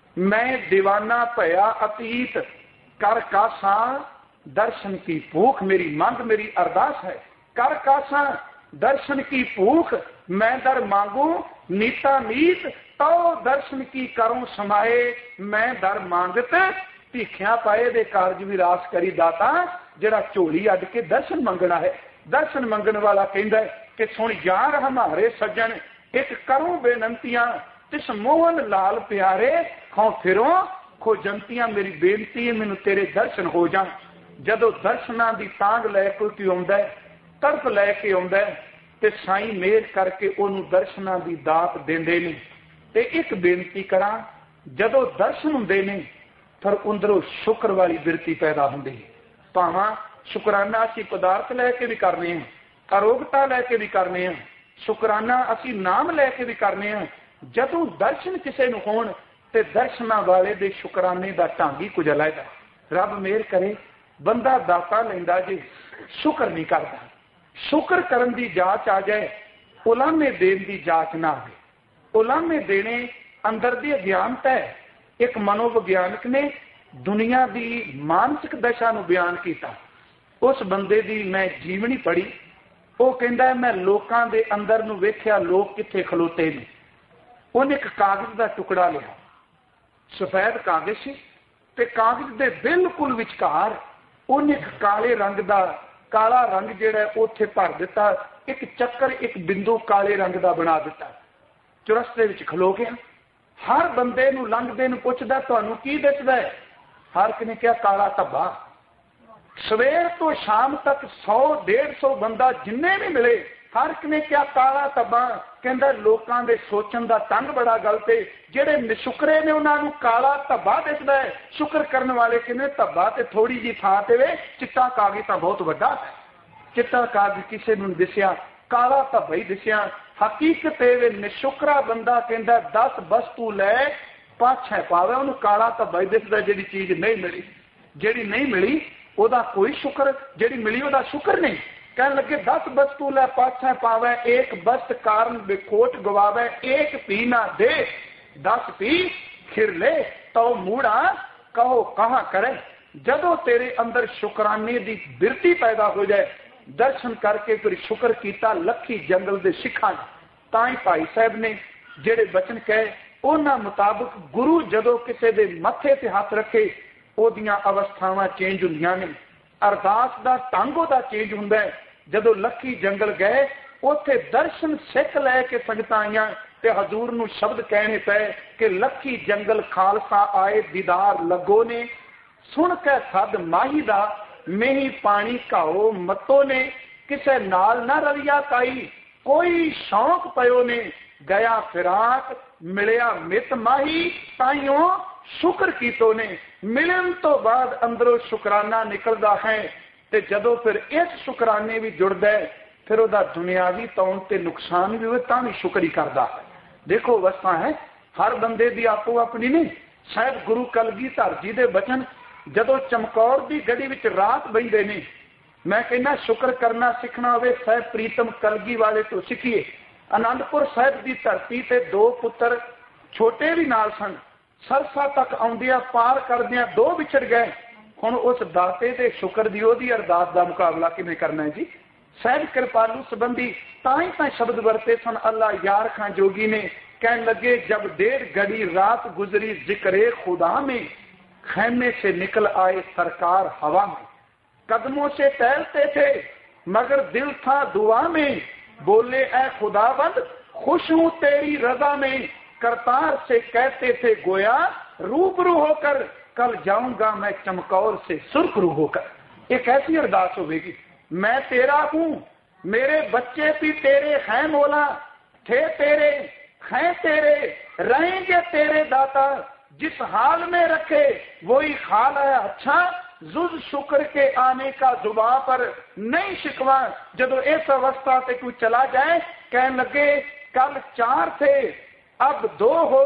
ਮੈਂ ਦੀਵਾਨਾ ਭਇਆ ਅਤੀਤ, ਕਰ ਕਾਸਾ ਦਰਸ਼ਨ ਕੀ ਭੂਖ। ਮੇਰੀ ਮੰਗ ਮੇਰੀ ਅਰਦਾਸ ਹੈ, ਕਰ ਕਾਸਾ दर्शन की भूख मैं दर मांगू नीता नीत तो दर्शन की करूं समाए मैं दर मांगत भीखिया पाए दे कारज भी रास करी दाता जरा झोली अड के दर्शन मंगना है। दर्शन मंगन वाला कहता है कि सुन यार हमारे सज्जन एक करूं बेनंतियां तिस मोहन लाल प्यारे खौ फिरों खोजंतियां मेरी बेनती है मैनू तेरे दर्शन हो जान। जदों दर्शनां दी तांग लै कोई आउंदा है तड़प लैके आउंदा है ਤੇ ਸਾईं मेहर करके ਉਹਨੂੰ दर्शनां ਦੀ ਦਾਤ ਦਿੰਦੇ ਨੇ। ਤੇ ਇੱਕ ਬੇਨਤੀ ਕਰਾਂ, ਜਦੋਂ ਦਰਸ਼ਨ ਹੁੰਦੇ ਨੇ ਫਿਰ ਅੰਦਰੋਂ ਸ਼ੁਕਰ ਵਾਲੀ ਬਿਰਤੀ ਪੈਦਾ ਹੁੰਦੀ ਹੈ। ਭਾਵਾਂ ਸ਼ੁਕਰਾਨਾ ਅਸੀਂ ਪਦਾਰਥ ਲੈ ਕੇ ਵੀ ਕਰਨੇ ਹਾਂ, ਅਰੋਗਤਾ ਲੈ ਕੇ ਵੀ ਕਰਨੇ ਹਾਂ, ਸ਼ੁਕਰਾਨਾ ਅਸੀਂ ਨਾਮ ਲੈ ਕੇ ਵੀ ਕਰਨੇ ਹਾਂ। ਜਦੋਂ ਦਰਸ਼ਨ ਕਿਸੇ ਨੂੰ ਹੋਣ ਤੇ ਦਰਸ਼ਨਾਂ ਵਾਲੇ ਦੇ ਸ਼ੁਕਰਾਨੇ ਦਾ ਢੰਗ ਹੀ ਕੁਝ ਅਲੱਗ ਹੈ। ਰੱਬ ਮਿਹਰ ਕਰੇ, ਬੰਦਾ ਦਾਤਾ ਲੈਂਦਾ ਜੇ ਸ਼ੁਕਰ ਨਹੀਂ ਕਰਦਾ। ਸ਼ੁਕਰ ਕਰਨ ਦੀ ਜਾਂਚ ਆ ਜਾਏ, ਉਲਾਮੇ ਦੇਣ ਦੀ ਜਾਂਚ ਨਾ ਆਵੇ। ਉਲਾਮੇ ਦੇਣੇ ਅੰਦਰ ਦੀ ਅਗਿਆਨਤਾ ਹੈ। ਇੱਕ ਮਨੋਵਿਗਿਆਨਕ ਨੇ ਦੁਨੀਆ ਦੀ ਮਾਨਸਿਕ ਦਸ਼ਾ ਨੂੰ ਬਿਆਨ ਕੀਤਾ। ਉਸ ਬੰਦੇ ਦੀ ਮੈਂ ਜੀਵਨੀ ਪੜ੍ਹੀ। ਉਹ ਕਹਿੰਦਾ ਮੈਂ ਲੋਕਾਂ ਦੇ ਅੰਦਰ ਨੂੰ ਵੇਖਿਆ, ਲੋਕ ਕਿੱਥੇ ਖਲੋਤੇ ਨੇ। ਉਹਨੇ ਇੱਕ ਕਾਗਜ਼ ਦਾ ਟੁਕੜਾ ਲਿਆ, ਸਫੈਦ ਕਾਗਜ਼ ਸੀ, ਤੇ ਕਾਗਜ਼ ਦੇ ਬਿਲਕੁਲ ਵਿਚਕਾਰ ਉਹਨੇ ਇੱਕ ਕਾਲੇ ਰੰਗ ਦਾ, ਕਾਲਾ ਰੰਗ ਜਿਹੜਾ ਉੱਥੇ ਭਰ ਦਿੱਤਾ। ਇੱਕ ਚੱਕਰ, ਇੱਕ ਬਿੰਦੂ ਕਾਲੇ ਰੰਗ ਦਾ ਬਣਾ ਦਿੱਤਾ। ਚੁਰਸਤੇ ਵਿੱਚ ਖਲੋ ਗਿਆ। ਹਰ ਬੰਦੇ ਨੂੰ ਲੰਘਦੇ ਨੂੰ ਪੁੱਛਦਾ ਤੁਹਾਨੂੰ ਕੀ ਦਿਸਦਾ ਹੈ? ਹਰ ਇੱਕ ਨੇ ਕਿਹਾ ਕਾਲਾ ਧੱਬਾ। ਸਵੇਰ ਤੋਂ ਸ਼ਾਮ ਤੱਕ 100-150 ਬੰਦਾ ਜਿੰਨੇ ਵੀ ਮਿਲੇ, ਹਰ ਇੱਕ ਨੇ ਕਿਹਾ ਕਾਲਾ ਧੱਬਾ। ਕਹਿੰਦਾ ਲੋਕਾਂ ਦੇ ਸੋਚਣ ਦਾ ਢੰਗ ਬੜਾ ਗਲਤ ਹੈ। ਜਿਹੜੇ ਨਿਸ਼ੁਕਰੇ ਨੇ ਉਹਨਾਂ ਨੂੰ ਕਾਲਾ ਧੱਬਾ ਦਿਸਦਾ ਹੈ, ਸ਼ੁਕਰ ਕਰਨ ਵਾਲੇ ਕਹਿੰਦੇ ਧੱਬਾ ਤੇ ਥੋੜੀ ਜੀ ਥਾਂ ਤੇ ਵੇ, ਚਿੱਟਾ ਕਾਗਜ਼ ਤਾਂ ਬਹੁਤ ਵੱਡਾ ਹੈ। ਚਿੱਟਾ ਕਾਗਜ਼ ਕਿਸੇ ਨੂੰ ਦਿਸਿਆ, ਕਾਲਾ ਧੱਬਾ ਹੀ ਦਿਸਿਆ। ਹਕੀਕਤ ਇਹ ਨਿਸ਼ੁਕਰਾ ਬੰਦਾ ਕਹਿੰਦਾ 10 ਵਸਤੂ ਲੈ ਪਾਛੇ ਪਾਵੇ, ਉਹਨੂੰ ਕਾਲਾ ਧੱਬਾ ਹੀ ਦਿਸਦਾ। ਜਿਹੜੀ ਚੀਜ਼ ਨਹੀਂ ਮਿਲੀ, ਜਿਹੜੀ ਨਹੀਂ ਮਿਲੀ ਉਹਦਾ ਕੋਈ ਸ਼ੁਕਰ, ਜਿਹੜੀ ਮਿਲੀ ਉਹਦਾ ਸ਼ੁਕਰ ਨਹੀਂ। कहने लगे 10 वस्तु लै पाछे पावे, एक वस्त कारण बेखोट गवावे, एक पी ना दे 10 पी खिर ले, तो मूड़ा कहो कहाँ करे। जदों तेरे अंदर शुकराने दी बिरती पैदा हो जाए, दर्शन करके फिर शुक्र किया लखी जंगल दे सिखा ने। ताई भाई साहब ने जेड़े बचन कहे उन्हां मुताबिक गुरु जदों किसी दे मथे ते हाथ रखे ओदियां अवस्थावां चेंज हुंदियां ने, अरदास दा ढंग ओदा चेंज हुंदा है। जदों लखी जंगल गए उत्थे दर्शन सिख लैके संगतां आईयां ते हजूर नूं शब्द कहने पे कि लखी जंगल खालसा आए दीदार लगो ने, सुन के सद माही दा मेही पानी घाओ मतो ने, किसे नाल ना रलिया काई कोई शौक पयो ने, गया फिराक मिलिया मित माही ताइयों शुक्र कीतो ने। मिलन तो बाद अंदरों शुकराना निकलदा है ते जदों फिर इस शुकराने भी जुड़दा है फिर वह दुनियावी तौर ते नुकसान भी होवे तां भी शुक्र ही करदा है। देखो अवस्था है हर बंदे दी आपो अपनी नहीं। शायद गुरु कलगीधर जी दे बचन जदों चमकौर दी गड़ी विच रात बहिंदे ने, मैं कहना शुक्र करना सीखना होवे साहिब प्रीतम कलगी वाले तो सीखिए। आनंदपुर साहिब की धरती ते 2 पुत्र छोटे भी नाल सन, सरसा तक आउंदिया पार करदिया 2 विछड़ गए। हुण उस दाते दे शुक्र दी ओदी अरदास दा मुकाबला किवें करना है जी। साहिब कृपालू संबंधी ताई तां शब्द वरते सन। अल्लाह यार खां जोगी ने कहने लगे जब 1.5 घड़ी रात गुजरी जिक्रे खुदा में, खैमे से निकल आए सरकार हवा में, कदमों से टहलते थे मगर दिल था दुआ में, बोले ऐ खुदावंद खुश हूं तेरी रजा में, करतार से कहते थे गोया रूबरू होकर, कल जाऊंगा मैं चमकौर से सुरखरू होकर। एक ऐसी अरदास होगी, मैं तेरा हूं मेरे बच्चे भी तेरे हैं मौला, थे तेरे हैं तेरे रहेंगे तेरे दाता, जिस हाल में रखे वही हाल है अच्छा, जुज शुक्र के आने का जुबां पर नहीं शिकवा। जब इस अवस्था से कोई चला जाए कहने लगे कल 4 थे अब 2 हो,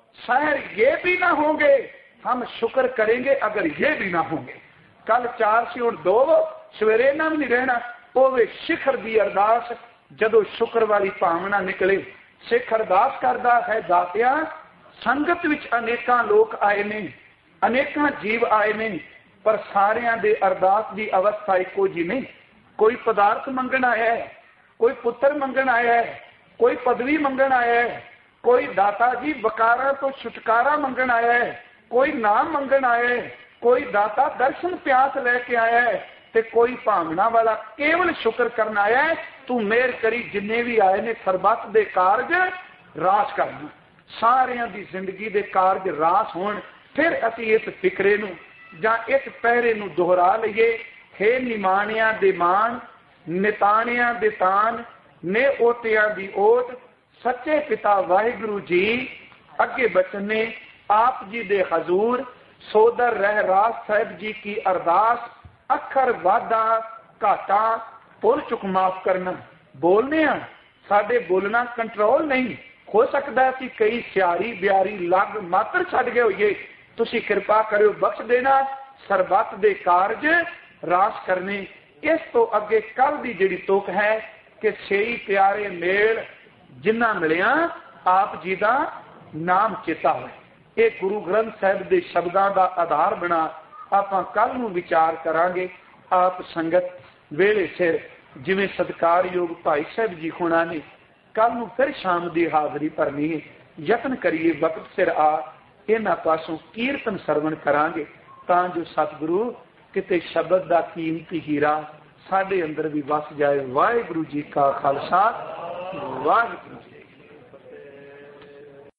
शायद ये भी ना होंगे, हम शुक्र करेंगे अगर ये भी ना होंगे। कल 4 से और 2 सवेरे ना भी नहीं रहना। वो शिखर की अरदास जदों शुक्र वाली भावना निकले। सिख अरदास करता है दातिया संगत विच अनेकां लोग आए ने, अनेकां जीव आए ने, पर सारियां दे अरदास की अवस्था एको जी नहीं। कोई पदार्थ मंगण आया है, कोई पुत्र मंगण आया है, कोई पदवी मंगण आया है, कोई दाता जी वकारा तो छुटकारा मंगण आया है, कोई नाम मंगण आया है, कोई दाता दर्शन प्यास लेके आया है, ते कोई भावना वाला केवल शुक्र करना आया है। तू मेहर करी जिन्ने भी आए ने सरबत दे कारज रास करना, सारियां दी जिंदगी दे कारज रास होण। फिर असीं इस फिक्रे नूं जां इस पहरे नूं दोहरा लईए, हे निमाणिया दे मान निताणिया दे तान, ने ओतियां दी ओट सच्चे पिता वाहिगुरु जी अगे बचन ने आप जी दे हजूर सोदर रहराज साहब जी की अरदास अखर वादा घाटा भुल चुक माफ करना बोलने साडे बोलना कंट्रोल नहीं हो सकता है कि कई सियारी ब्यारी लग मात्र छड़ गए होइए तुसी कृपा करो बख्श देना सरबत दे कारज रास करने। इस तो अगे कल की जिहड़ी तुक है कि छेई प्यारे मेल जिन्ना मिलिया आप जी का नाम चेता होए। ये गुरु ग्रंथ साहिब के शब्दों का आधार बना आप कल नूं विचार करांगे। आप संगत वेले सिर जिवें सत्कारयोग भाई साहब जी होना ने कल नूं फिर शाम की हाजरी भरनी है। यत्न करिए वक्त सिर आ इन्हां पासों कीर्तन सरवण करांगे तां जो सतगुरु किते शब्द का कीमती हीरा साडे अंदर भी वस जाए। वाहिगुरू जी का खालसा वाहिगुरू जी।